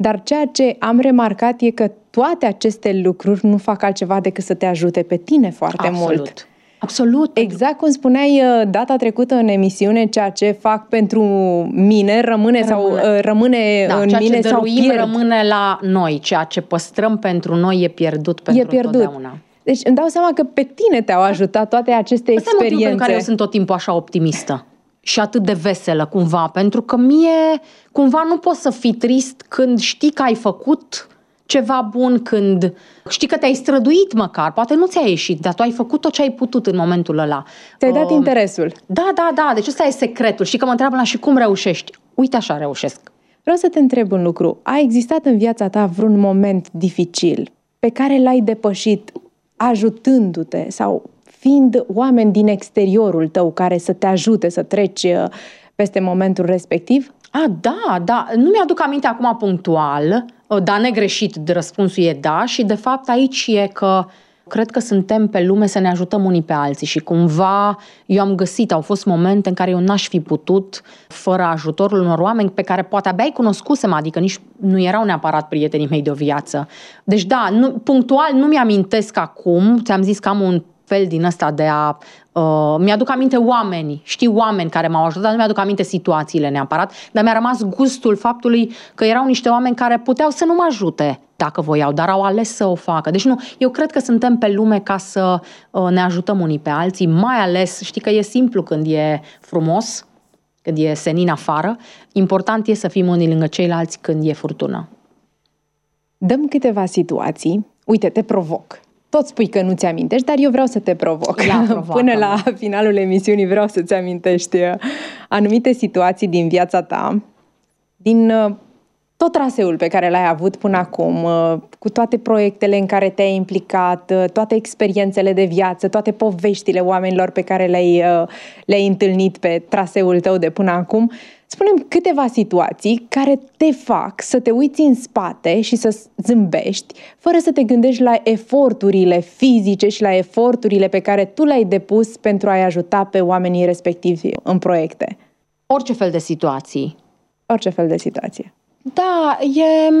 Dar ceea ce am remarcat e că toate aceste lucruri nu fac altceva decât să te ajute pe tine foarte Absolut. mult. Absolut. Exact cum spuneai data trecută în emisiune, ceea ce fac pentru mine rămâne, rămâne. sau rămâne da, în ceea mine ce sau pierd. rămâne la noi, ceea ce păstrăm pentru noi e pierdut pentru e pierdut. totdeauna. Deci îmi dau seama că pe tine te-au ajutat toate aceste Asta experiențe. e motivul pentru care eu sunt tot timpul așa optimistă și atât de veselă cumva, pentru că mie cumva nu poți să fii trist când știi că ai făcut ceva bun, când știi că te-ai străduit măcar, poate nu ți-a ieșit, dar tu ai făcut tot ce ai putut în momentul ăla. Ți-ai dat uh, interesul. Da, da, da, deci ăsta e secretul. Și că mă întreabă la și cum reușești. Uite așa reușesc. Vreau să te întreb un lucru. A existat în viața ta vreun moment dificil pe care l-ai depășit ajutându-te sau fiind oameni din exteriorul tău care să te ajute să treci peste momentul respectiv? A, da, da. Nu mi-aduc aminte acum punctual, dar negreșit de răspunsul e da și de fapt aici e că cred că suntem pe lume să ne ajutăm unii pe alții și cumva eu am găsit, au fost momente în care eu n-aș fi putut fără ajutorul unor oameni pe care poate abia îi cunoscusem, adică nici nu erau neapărat prietenii mei de o viață. Deci da, nu, punctual nu mi-amintesc acum, ți-am zis că am un fel din ăsta de a... Uh, mi-aduc aminte oameni, știu oameni care m-au ajutat, nu mi-aduc aminte situațiile neapărat, dar mi-a rămas gustul faptului că erau niște oameni care puteau să nu mă ajute dacă voiau, dar au ales să o facă. Deci nu, eu cred că suntem pe lume ca să uh, ne ajutăm unii pe alții, mai ales, știi că e simplu când e frumos, când e senin afară, important e să fim unii lângă ceilalți când e furtună. Dăm câteva situații, uite, te provoc. Tot spui că nu ți-amintești, dar eu vreau să te provoc. Până la finalul emisiunii vreau să-ți amintești anumite situații din viața ta, din tot traseul pe care l-ai avut până acum, cu toate proiectele în care te-ai implicat, toate experiențele de viață, toate poveștile oamenilor pe care le-ai, le-ai întâlnit pe traseul tău de până acum. Spune-mi câteva situații care te fac să te uiți în spate și să zâmbești, fără să te gândești la eforturile fizice și la eforturile pe care tu le-ai depus pentru a-i ajuta pe oamenii respectivi în proiecte. Orice fel de situații. Orice fel de situație. Da, e...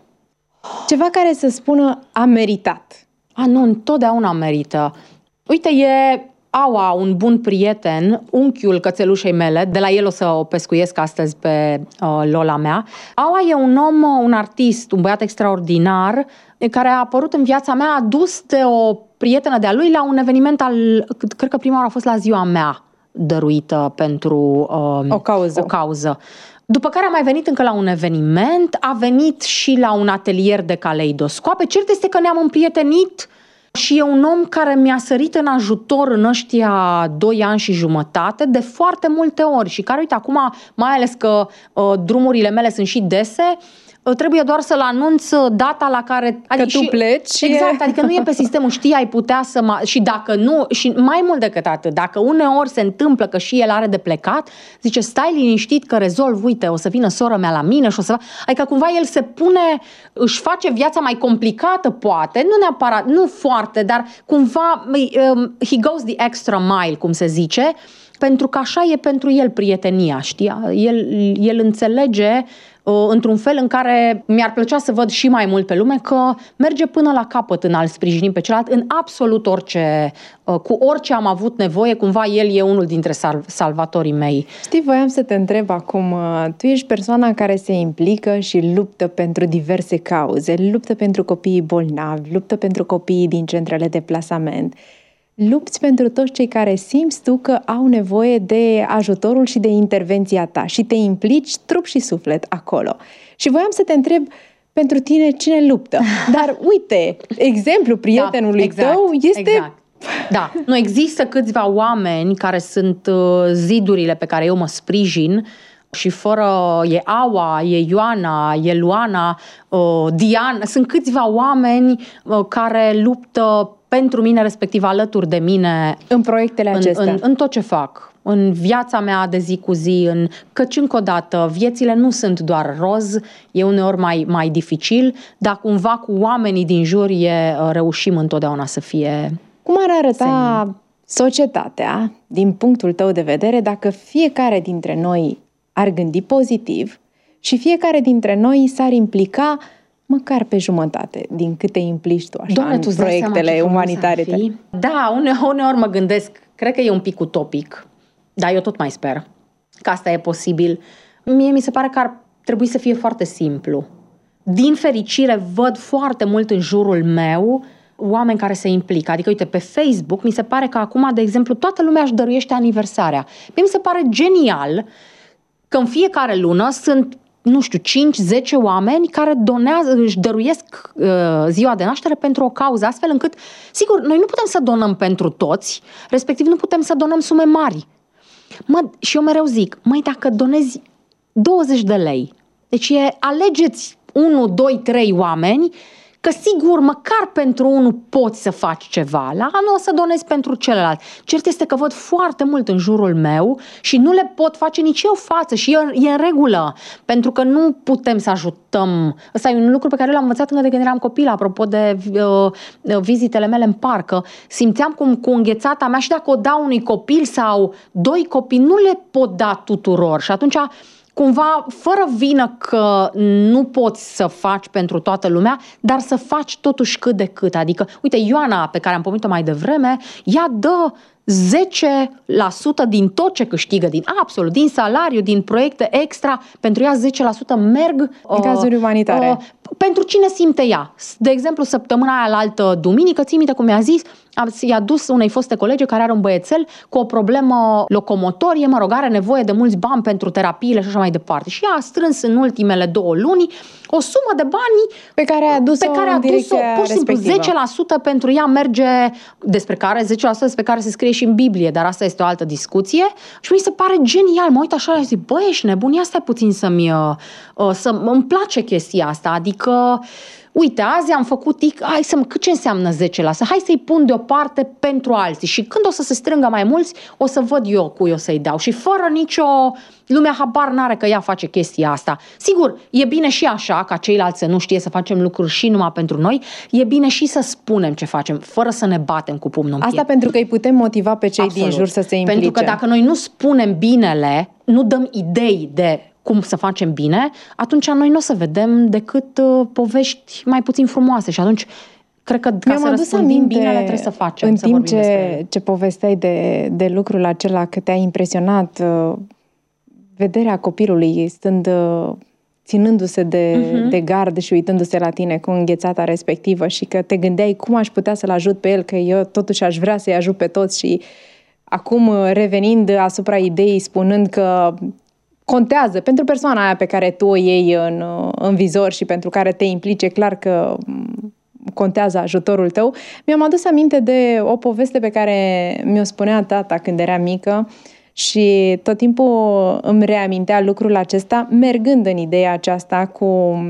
Ceva care să spună a meritat. A, nu, întotdeauna merită. Uite, e... Aua, un bun prieten, unchiul cățelușei mele, de la el o să o pescuiesc astăzi pe uh, Lola mea. Aua e un om, un artist, un băiat extraordinar, care a apărut în viața mea, adus de o prietenă de-a lui la un eveniment al, cred că prima oară a fost la ziua mea, dăruită pentru uh, o cauză. o cauză. După care a mai venit încă la un eveniment, a venit și la un atelier de caleidoscoape. Cert este că ne-am împrietenit și e un om care mi-a sărit în ajutor în ăștia doi ani și jumătate de foarte multe ori și care, uite, acum, mai ales că uh, drumurile mele sunt și dese, uh, trebuie doar să-l anunț data la care... Adică că tu pleci. Exact, adică nu e pe sistemul, știi, ai putea să... Mă, și dacă nu, și mai mult decât atât, dacă uneori se întâmplă că și el are de plecat, zice, stai liniștit că rezolv, uite, o să vină sora mea la mine și o să... Adică cumva el se pune, își face viața mai complicată, poate, nu neapărat, nu foarte, dar cumva um, he goes the extra mile, cum se zice, pentru că așa e pentru el prietenia, știi? El, el înțelege uh, într-un fel în care mi-ar plăcea să văd și mai mult pe lume că merge până la capăt în a-l sprijini pe celălalt, în absolut orice, uh, cu orice am avut nevoie, cumva el e unul dintre sal- salvatorii mei. Știi, voiam să te întreb acum, uh, tu ești persoana care se implică și luptă pentru diverse cauze, luptă pentru copiii bolnavi, luptă pentru copiii din centrele de plasament. Lupți pentru toți cei care simți tu că au nevoie de ajutorul și de intervenția ta și te implici trup și suflet acolo. Și voiam să te întreb pentru tine cine luptă. Dar uite, exemplul prietenului da, exact, tău este... Exact. Da, nu există câțiva oameni care sunt zidurile pe care eu mă sprijin și fără, e Aua, e Ioana, e Luana, Diana, sunt câțiva oameni care luptă pentru mine, respectiv alături de mine în proiectele acestea, în, în, în tot ce fac, în viața mea de zi cu zi, în, căci încă o dată viețile nu sunt doar roz, e uneori mai, mai dificil, dar cumva cu oamenii din jur e, reușim întotdeauna să fie... Cum ar arăta senin. Societatea, din punctul tău de vedere, dacă fiecare dintre noi ar gândi pozitiv și fiecare dintre noi s-ar implica măcar pe jumătate din câte implici tu așa Doamne, în proiectele umanitare. Da, uneori, uneori mă gândesc, cred că e un pic utopic, dar eu tot mai sper că asta e posibil. Mie mi se pare că ar trebui să fie foarte simplu. Din fericire văd foarte mult în jurul meu oameni care se implică. Adică, uite, pe Facebook mi se pare că acum, de exemplu, toată lumea își dăruiește aniversarea. Mie mi se pare genial că în fiecare lună sunt, nu știu, cinci zece oameni care donează, își dăruiesc uh, ziua de naștere pentru o cauză, astfel încât, sigur, noi nu putem să donăm pentru toți, respectiv nu putem să donăm sume mari. Mă, și eu mereu zic, măi, dacă donezi douăzeci de lei, deci e, alegeți unu, doi, trei oameni, că sigur, măcar pentru unul poți să faci ceva, la anul o să donezi pentru celălalt. Cert este că văd foarte mult în jurul meu și nu le pot face nici eu față și e, e în regulă, pentru că nu putem să ajutăm. Ăsta e un lucru pe care l-am învățat încă de când eram copil, apropo de uh, vizitele mele în parc. Simțeam cum cu înghețata mea și dacă o dau unui copil sau doi copii, nu le pot da tuturor și atunci cumva, fără vină că nu poți să faci pentru toată lumea, dar să faci totuși cât de cât. Adică, uite, Ioana, pe care am pomenit-o mai devreme, ea dă zece la sută din tot ce câștigă, din absolut, din salariu, din proiecte extra, pentru ea zece la sută merg în cazuri umanitare. Uh, pentru cine simte ea. De exemplu, săptămâna aia la altă duminică, ții minte cum mi-a zis, i-a dus unei foste colege care are un băiețel cu o problemă locomotorie, mă rog, are nevoie de mulți bani pentru terapiile și așa mai departe. Și ea a strâns în ultimele două luni o sumă de bani pe care a adus-o, pe care a adus-o pur și simplu zece la sută pentru ea merge, despre care zece la sută despre care se scrie și în Biblie, dar asta este o altă discuție. Și mi se pare genial, mă uit așa și zic, băi, ești nebun, ia stai puțin să-mi, uh, să îmi place chestia asta, adică uite, azi am făcut, hai să cât ce înseamnă zece la sută? Hai să-i pun deoparte pentru alții și când o să se strângă mai mulți, o să văd eu cui o să-i dau și fără nicio, lumea habar n-are că ea face chestia asta. Sigur, e bine și așa, ca ceilalți să nu știe să facem lucruri și numai pentru noi, e bine și să spunem ce facem, fără să ne batem cu pumnul în piept. Asta pentru că îi putem motiva pe cei Absolut. din jur să se implice. Pentru că dacă noi nu spunem binele, nu dăm idei de cum să facem bine, atunci noi nu o să vedem decât uh, povești mai puțin frumoase și atunci cred că ca să răspândim binele trebuie să facem. În să timp ce, ce povesteai de, de lucrul acela, că te-a impresionat uh, vederea copilului stând, uh, ținându-se de, uh-huh. de gard și uitându-se la tine cu înghețata respectivă și că te gândeai cum aș putea să-l ajut pe el, că eu totuși aș vrea să-i ajut pe toți și acum revenind asupra ideii spunând că contează pentru persoana aia pe care tu o iei în, în vizor și pentru care te implici, e clar că contează ajutorul tău. Mi-am adus aminte de o poveste pe care mi-o spunea tata când era mică și tot timpul îmi reamintea lucrul acesta, mergând în ideea aceasta cu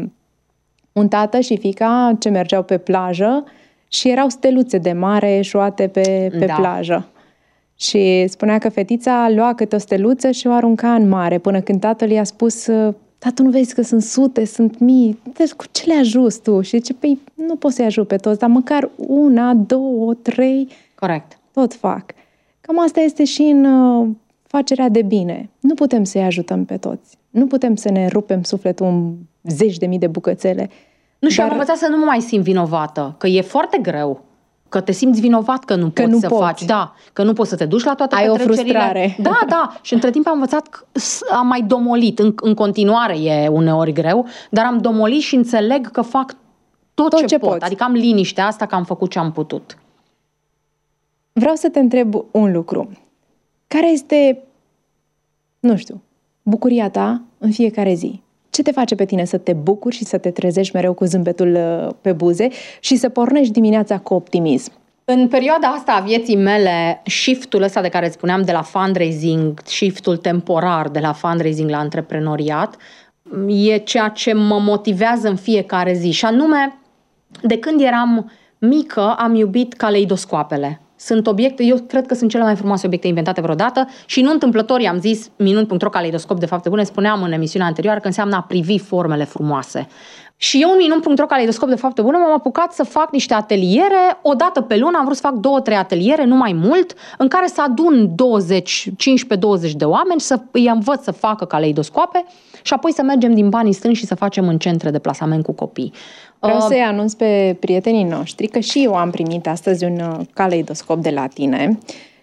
un tată și fiica ce mergeau pe plajă și erau steluțe de mare eșuate pe, pe da. plajă. Și spunea că fetița lua câte o steluță și o arunca în mare, până când tatăl i-a spus, tată, nu vezi că sunt sute, sunt mii, deci cu ce le ajuți tu? Și zice, păi nu pot să-i ajut pe toți, dar măcar una, două, trei, corect, tot fac. Cam asta este și în uh, facerea de bine. Nu putem să-i ajutăm pe toți. Nu putem să ne rupem sufletul în zeci de mii de bucățele. Nu, și dar... am învățat să nu mă mai simt vinovată, că e foarte greu. Că te simți vinovat că nu că poți nu să poți. faci, da, că nu poți să te duci la toate Ai petrecerile. o frustrare. Da, da, și între timp am învățat, am mai domolit, în, în continuare e uneori greu, dar am domolit și înțeleg că fac tot, tot ce, ce pot, poți. Adică am liniștea asta că am făcut ce am putut. Vreau să te întreb un lucru. Care este, nu știu, bucuria ta în fiecare zi? Ce te face pe tine să te bucuri și să te trezești mereu cu zâmbetul pe buze și să pornești dimineața cu optimism? În perioada asta a vieții mele, shift-ul ăsta de care spuneam de la fundraising, shift-ul temporar de la fundraising la antreprenoriat, e ceea ce mă motivează în fiecare zi. Și anume, de când eram mică, am iubit caleidoscoapele. Sunt obiecte, eu cred că sunt cele mai frumoase obiecte inventate vreodată și nu întâmplător i-am zis minuni punct ro caleidoscop de fapte bune, spuneam în emisiunea anterioară că înseamnă a privi formele frumoase. Și eu în minuni punct ro caleidoscop de fapte bune m-am apucat să fac niște ateliere, o dată pe lună am vrut să fac două, trei ateliere, nu mai mult, în care să adun douăzeci, cincisprezece douăzeci de oameni, să îi învăț să facă caleidoscoape și apoi să mergem din banii strânși și să facem în centre de plasament cu copii. Vreau să-i anunț pe prietenii noștri că și eu am primit astăzi un caleidoscop de la tine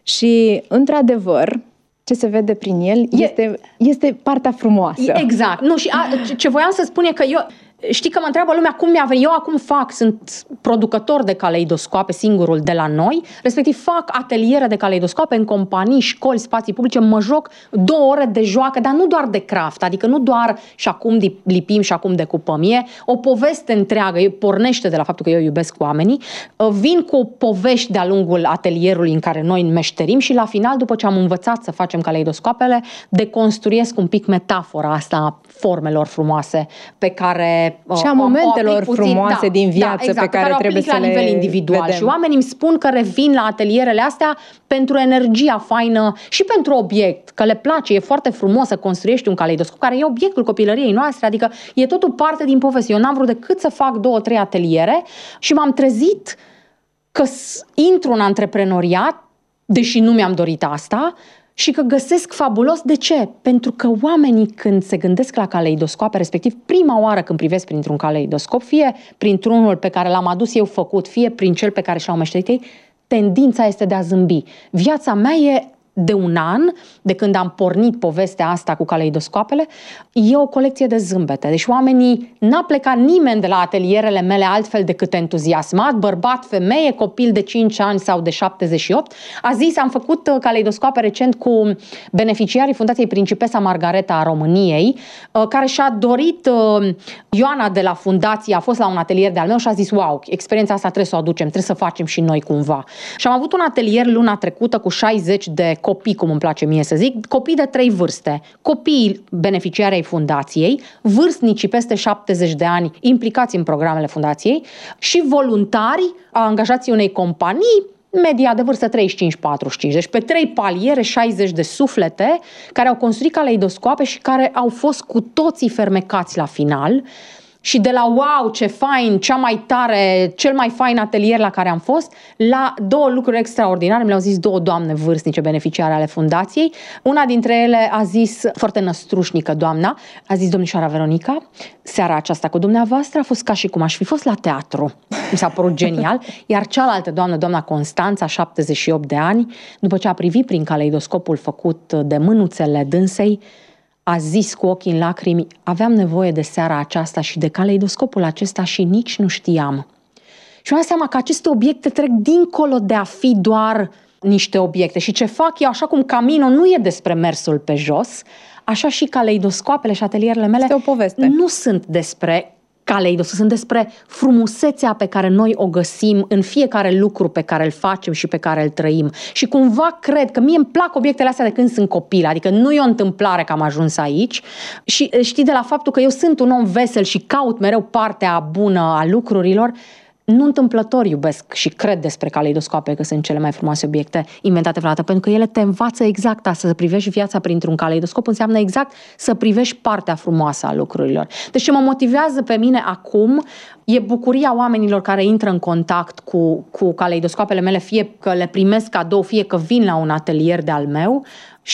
și, într-adevăr, ce se vede prin el este, este partea frumoasă. Exact. Nu, și a, ce voiam să spun e că eu... Știi că mă întreabă lumea cum mi-a venit. Eu acum fac, sunt producător de caleidoscoape, singurul de la noi, respectiv fac ateliere de caleidoscoape în companii, școli, spații publice, mă joc două ore de joacă, dar nu doar de craft, adică nu doar și acum lipim și acum decupăm. E o poveste întreagă, pornește de la faptul că eu iubesc oamenii, vin cu povești de-a lungul atelierului în care noi înmeșterim și la final, după ce am învățat să facem caleidoscoapele, deconstruiesc un pic metafora asta a formelor frumoase pe care și a momentelor puțin, frumoase da, din viață da, exact, pe care, care trebuie să la le nivel individual. vedem. Și oamenii îmi spun că revin la atelierele astea pentru energia faină și pentru obiect, că le place, e foarte frumos să construiești un caleidoscop care e obiectul copilăriei noastre, adică e totul parte din poveste. Eu n-am vrut decât să fac două, trei ateliere și m-am trezit că intru în antreprenoriat, deși nu mi-am dorit asta, și că găsesc fabulos. De ce? Pentru că oamenii când se gândesc la caleidoscoape, respectiv prima oară când privesc printr-un caleidoscop, fie printr-unul pe care l-am adus eu făcut, fie prin cel pe care și-l-au meșterit ei, tendința este de a zâmbi. Viața mea e de un an, de când am pornit povestea asta cu caleidoscoapele, e o colecție de zâmbete. Deci oamenii, n-a plecat nimeni de la atelierele mele altfel decât entuziasmat, bărbat, femeie, copil de cinci ani sau de șaptezeci și opt. A zis, am făcut caleidoscoape recent cu beneficiarii Fundației Principesa Margareta a României, care și-a dorit, Ioana de la fundație a fost la un atelier de-al meu și a zis, wow, experiența asta trebuie să o aducem, trebuie să facem și noi cumva. Și am avut un atelier luna trecută cu șaizeci de copii, cum îmi place mie să zic, copii de trei vârste, copii beneficiari ai fundației, vârstnicii peste șaptezeci de ani implicați în programele fundației și voluntari angajații unei companii, media de vârstă treizeci și cinci patruzeci și cinci. Deci pe trei paliere, șaizeci de suflete care au construit caleidoscoape și care au fost cu toții fermecați la final. Și de la wow, ce fain, cea mai tare, cel mai fain atelier la care am fost, la două lucruri extraordinare, mi le-au zis două doamne vârstnice beneficiare ale fundației. Una dintre ele a zis, foarte năstrușnică doamna, a zis, domnișoara Veronica, seara aceasta cu dumneavoastră a fost ca și cum aș fi fost la teatru. Mi s-a părut genial. Iar cealaltă doamnă, doamna Constanța, șaptezeci și opt de ani, după ce a privit prin caleidoscopul făcut de mânuțele dânsei, a zis cu ochii în lacrimi, aveam nevoie de seara aceasta și de caleidoscopul acesta și nici nu știam. Și mi-am dat seama că aceste obiecte trec dincolo de a fi doar niște obiecte. Și ce fac eu, așa cum Camino nu e despre mersul pe jos, așa și caleidoscoapele și atelierele mele este o poveste. Nu sunt despre caleidoscop, sunt despre frumusețea pe care noi o găsim în fiecare lucru pe care îl facem și pe care îl trăim. Și cumva cred că mie îmi plac obiectele astea de când sunt copil, adică nu e o întâmplare că am ajuns aici și știi, de la faptul că eu sunt un om vesel și caut mereu partea bună a lucrurilor, nu întâmplător iubesc și cred despre caleidoscoape că sunt cele mai frumoase obiecte inventate vreodată, pentru că ele te învață exact asta, să privești viața printr-un caleidoscop înseamnă exact să privești partea frumoasă a lucrurilor. Deci ce mă motivează pe mine acum e bucuria oamenilor care intră în contact cu, cu caleidoscoapele mele, fie că le primesc cadou, fie că vin la un atelier de-al meu.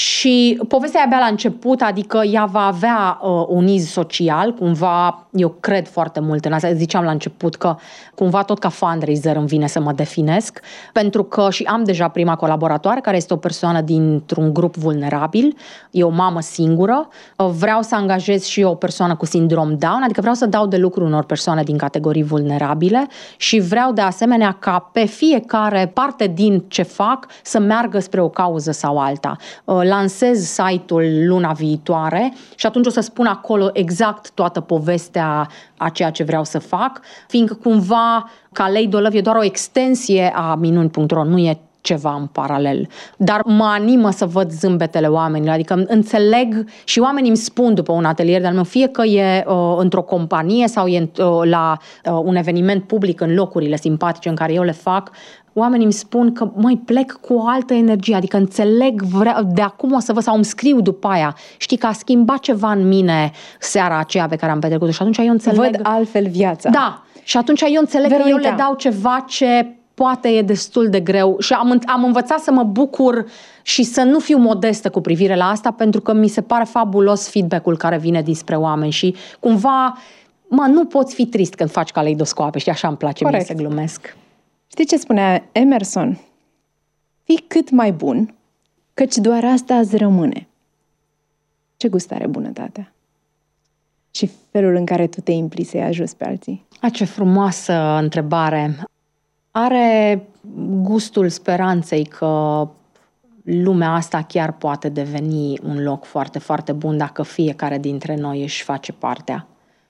Și povestea e abia la început, adică ea va avea uh, un iz social, cumva eu cred foarte mult în asta, ziceam la început că cumva tot ca fundraiser îmi vine să mă definesc, pentru că și am deja prima colaboratoare care este o persoană dintr-un grup vulnerabil, e o mamă singură, uh, vreau să angajez și o persoană cu sindrom Down, adică vreau să dau de lucru unor persoane din categorii vulnerabile și vreau de asemenea ca pe fiecare parte din ce fac să meargă spre o cauză sau alta. Uh, lansez site-ul luna viitoare și atunci o să spun acolo exact toată povestea a ceea ce vreau să fac, fiindcă cumva Kaleido Love e doar o extensie a minuni punct ro, nu e ceva în paralel. Dar mă animă să văd zâmbetele oamenilor, adică înțeleg și oamenii îmi spun după un atelier de-al meu, fie că e uh, într-o companie sau e uh, la uh, un eveniment public în locurile simpatice în care eu le fac, oamenii îmi spun că măi, plec cu o altă energie, adică înțeleg, vreau, de acum o să vă, sau îmi scriu după aia, știi că a schimbat ceva în mine seara aceea pe care am petrecut-o și atunci eu înțeleg. Văd altfel viața. Da, și atunci eu înțeleg Veronica, că eu le dau ceva ce poate e destul de greu și am, am învățat să mă bucur și să nu fiu modestă cu privire la asta, pentru că mi se pare fabulos feedback-ul care vine dinspre oameni și cumva, mă, nu poți fi trist când faci caleidoscoape și așa îmi place mie să glumesc. Știi ce spunea Emerson? Fii cât mai bun, căci doar asta îți rămâne. Ce gust are bunătatea? Și felul în care tu te implici să-i ajuți pe alții. A, ce frumoasă întrebare! Are gustul speranței că lumea asta chiar poate deveni un loc foarte, foarte bun dacă fiecare dintre noi își face partea.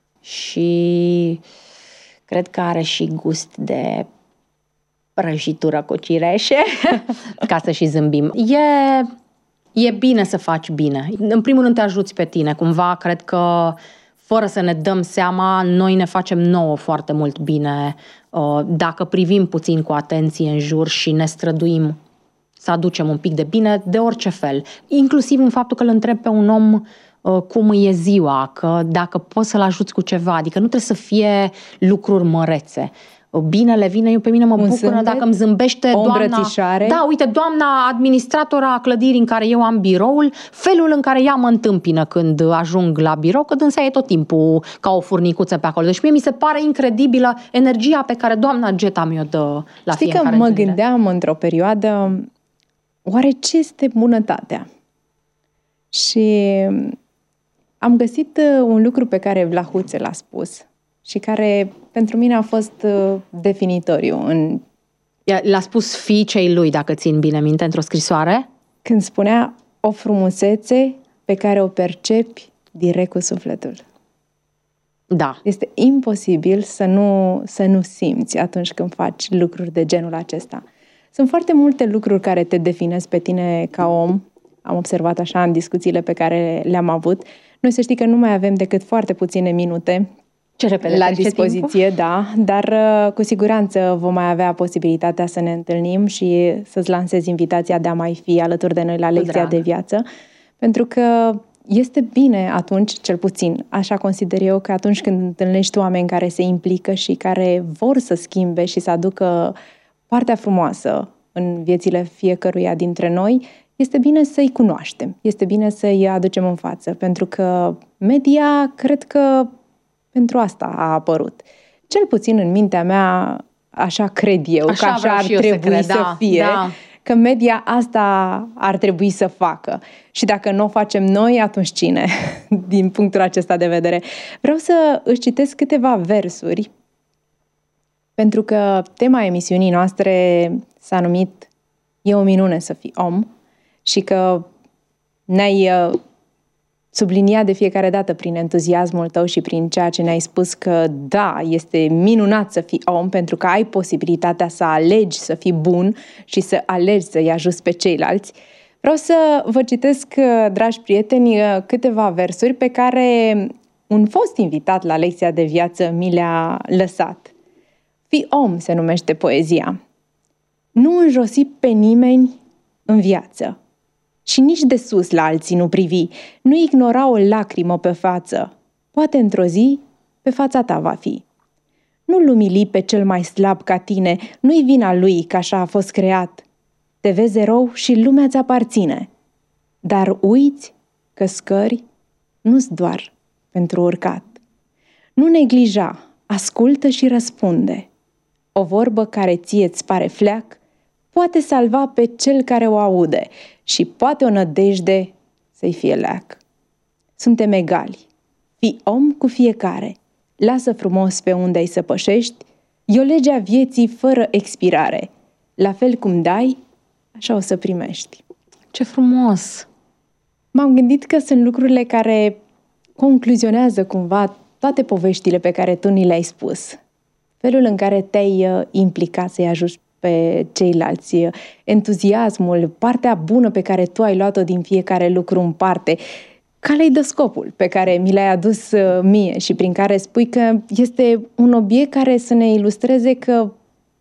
Și cred că are și gust de prăjitură cu cireșe, ca să și zâmbim. E, e bine să faci bine. În primul rând te ajuți pe tine. Cumva cred că fără să ne dăm seama, noi ne facem nouă foarte mult bine dacă privim puțin cu atenție în jur și ne străduim să aducem un pic de bine de orice fel. Inclusiv în faptul că îl întreb pe un om cum îi e ziua, că dacă poți să-l ajuți cu ceva, adică nu trebuie să fie lucruri mărețe. Binele vine, eu pe mine mă un bucură zâmbet, dacă îmi zâmbește o doamna... îmbrățișare. Da, uite, doamna administratora a clădirii în care eu am biroul, felul în care ea mă întâmpină când ajung la birou, că dânsa e tot timpul ca o furnicuță pe acolo. Deci mie mi se pare incredibilă energia pe care doamna Geta mi-o dă la Știi fiecare că mă întâlnire. gândeam într-o perioadă, oare ce este bunătatea? Și am găsit un lucru pe care Vlahuțe l-a spus și care pentru mine a fost definitoriu. În... L-a spus fiicei lui, dacă țin bine minte, într-o scrisoare? Când spunea o frumusețe pe care o percepi direct cu sufletul. Da. Este imposibil să nu, să nu simți atunci când faci lucruri de genul acesta. Sunt foarte multe lucruri care te definesc pe tine ca om. Am observat așa în discuțiile pe care le-am avut. Noi să știi că nu mai avem decât foarte puține minute Ce repede la trece dispoziție, timpul. da, dar cu siguranță vom mai avea posibilitatea să ne întâlnim și să-ți lansezi invitația de a mai fi alături de noi la lecția de viață, pentru că este bine atunci, cel puțin, așa consider eu, că atunci când întâlnești oameni care se implică și care vor să schimbe și să aducă partea frumoasă în viețile fiecăruia dintre noi, este bine să-i cunoaștem, este bine să-i aducem în față, pentru că media, cred că pentru asta a apărut. Cel puțin în mintea mea, așa cred eu, Așa că așa ar vreau și eu să trebui cred, să da, fie, da. că media asta ar trebui să facă. Și dacă nu o facem noi, atunci cine? Din punctul acesta de vedere. Vreau să își citesc câteva versuri, pentru că tema emisiunii noastre s-a numit E o minune să fii om și că ne-ai sublinia de fiecare dată prin entuziasmul tău și prin ceea ce ne-ai spus că da, este minunat să fii om pentru că ai posibilitatea să alegi să fii bun și să alegi să-i ajuți pe ceilalți. Vreau să vă citesc, dragi prieteni, câteva versuri pe care un fost invitat la lecția de viață mi le-a lăsat. Fii om se numește poezia. Nu înjosi pe nimeni în viață. Și nici de sus la alții nu privi, nu ignora o lacrimă pe față. Poate într-o zi pe fața ta va fi. Nu-l umili pe cel mai slab ca tine, nu-i vina lui că așa a fost creat. Te vezi erou și lumea ți aparține. Dar uiți că scări nu-s doar pentru urcat. Nu neglija, ascultă și răspunde. O vorbă care ție-ți pare fleac poate salva pe cel care o aude și poate o nădejde să-i fie leac. Suntem egali. Fii om cu fiecare. Lasă frumos pe unde ai să pășești. E o lege a vieții fără expirare. La fel cum dai, așa o să primești. Ce frumos! M-am gândit că sunt lucrurile care concluzionează cumva toate poveștile pe care tu ni le-ai spus. Felul în care te-ai implicat să-i ajuți pe ceilalți, entuziasmul, partea bună pe care tu ai luat-o din fiecare lucru în parte, caleidoscopul pe care mi l-ai adus mie și prin care spui că este un obiect care să ne ilustreze că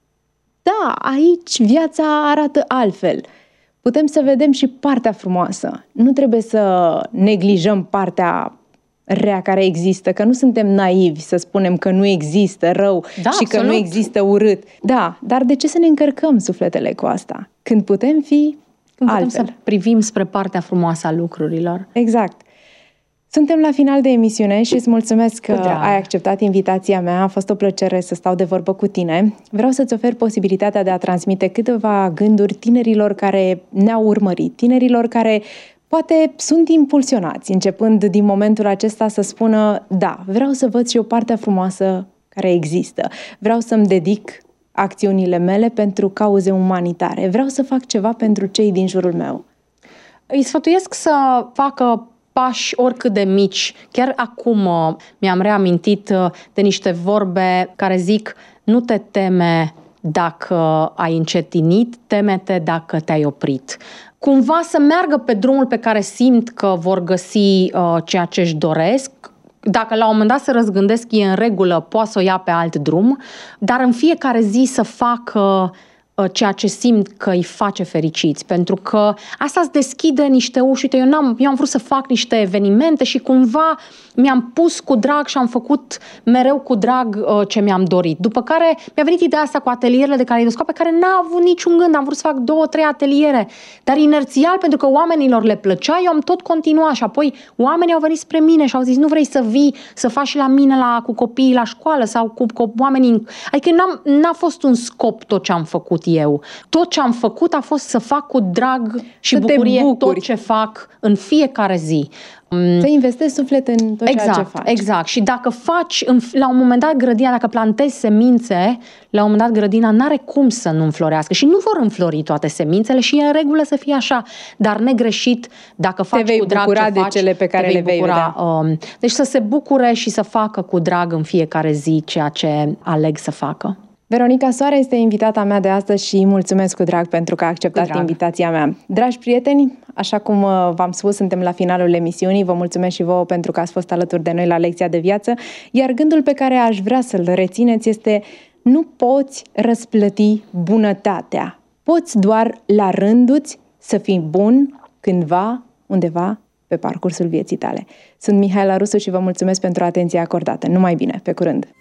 da, aici viața arată altfel. Putem să vedem și partea frumoasă. Nu trebuie să neglijăm partea rea care există, că nu suntem naivi să spunem că nu există rău da, și că absolut. nu există urât. Da, dar de ce să ne încărcăm sufletele cu asta? Când putem fi Când altfel. putem să privim spre partea frumoasă a lucrurilor. Exact. Suntem la final de emisiune și îți mulțumesc că ai acceptat invitația mea. A fost o plăcere să stau de vorbă cu tine. Vreau să-ți ofer posibilitatea de a transmite câteva gânduri tinerilor care ne-au urmărit, tinerilor care poate sunt impulsionați, începând din momentul acesta să spună, da, vreau să văd și o parte frumoasă care există. Vreau să-mi dedic acțiunile mele pentru cauze umanitare. Vreau să fac ceva pentru cei din jurul meu. Îi sfătuiesc să facă pași oricât de mici. Chiar acum uh, mi-am reamintit uh, de niște vorbe care zic: nu te teme dacă ai încetinit, teme-te dacă te-ai oprit. Cumva să meargă pe drumul pe care simt că vor găsi uh, ceea ce își doresc. Dacă la un moment dat se răzgândesc, e în regulă, poate să o ia pe alt drum, dar în fiecare zi să facă ceea ce simt că îi face fericiți, pentru că asta îți deschide niște uși. Uite, eu, n-am, eu am vrut să fac niște evenimente și cumva mi-am pus cu drag și am făcut mereu cu drag uh, ce mi-am dorit. După care mi-a venit ideea asta cu atelierele de caleidoscop, pe care n-a avut niciun gând, am vrut să fac două, trei ateliere, dar inerțial, pentru că oamenilor le plăcea, eu am tot continuat și apoi oamenii au venit spre mine și au zis: nu vrei să vii să faci la mine la, cu copiii la școală sau cu, cu oamenii? Adică n-am, n-a fost un scop tot ce am făcut eu. Tot ce am făcut a fost să fac cu drag și să bucurie tot ce fac în fiecare zi. Să investezi suflet în tot exact, ceea ce faci. Exact. Și dacă faci, la un moment dat grădina, dacă plantezi semințe, la un moment dat grădina n-are cum să nu înflorească. Și nu vor înflori toate semințele și e în regulă să fie așa. Dar negreșit, dacă faci te vei cu drag bucura ce de faci, cele pe care te vei le vei bucura. vedea. Deci să se bucure și să facă cu drag în fiecare zi ceea ce aleg să facă. Veronica Soare este invitata mea de astăzi și mulțumesc cu drag pentru că a acceptat invitația mea. Dragi prieteni, așa cum v-am spus, suntem la finalul emisiunii. Vă mulțumesc și vouă pentru că ați fost alături de noi la Lecția de Viață. Iar gândul pe care aș vrea să-l rețineți este: nu poți răsplăti bunătatea. Poți doar la rânduți să fii bun cândva, undeva pe parcursul vieții tale. Sunt Mihaela Rusu și vă mulțumesc pentru atenția acordată. Numai bine, pe curând!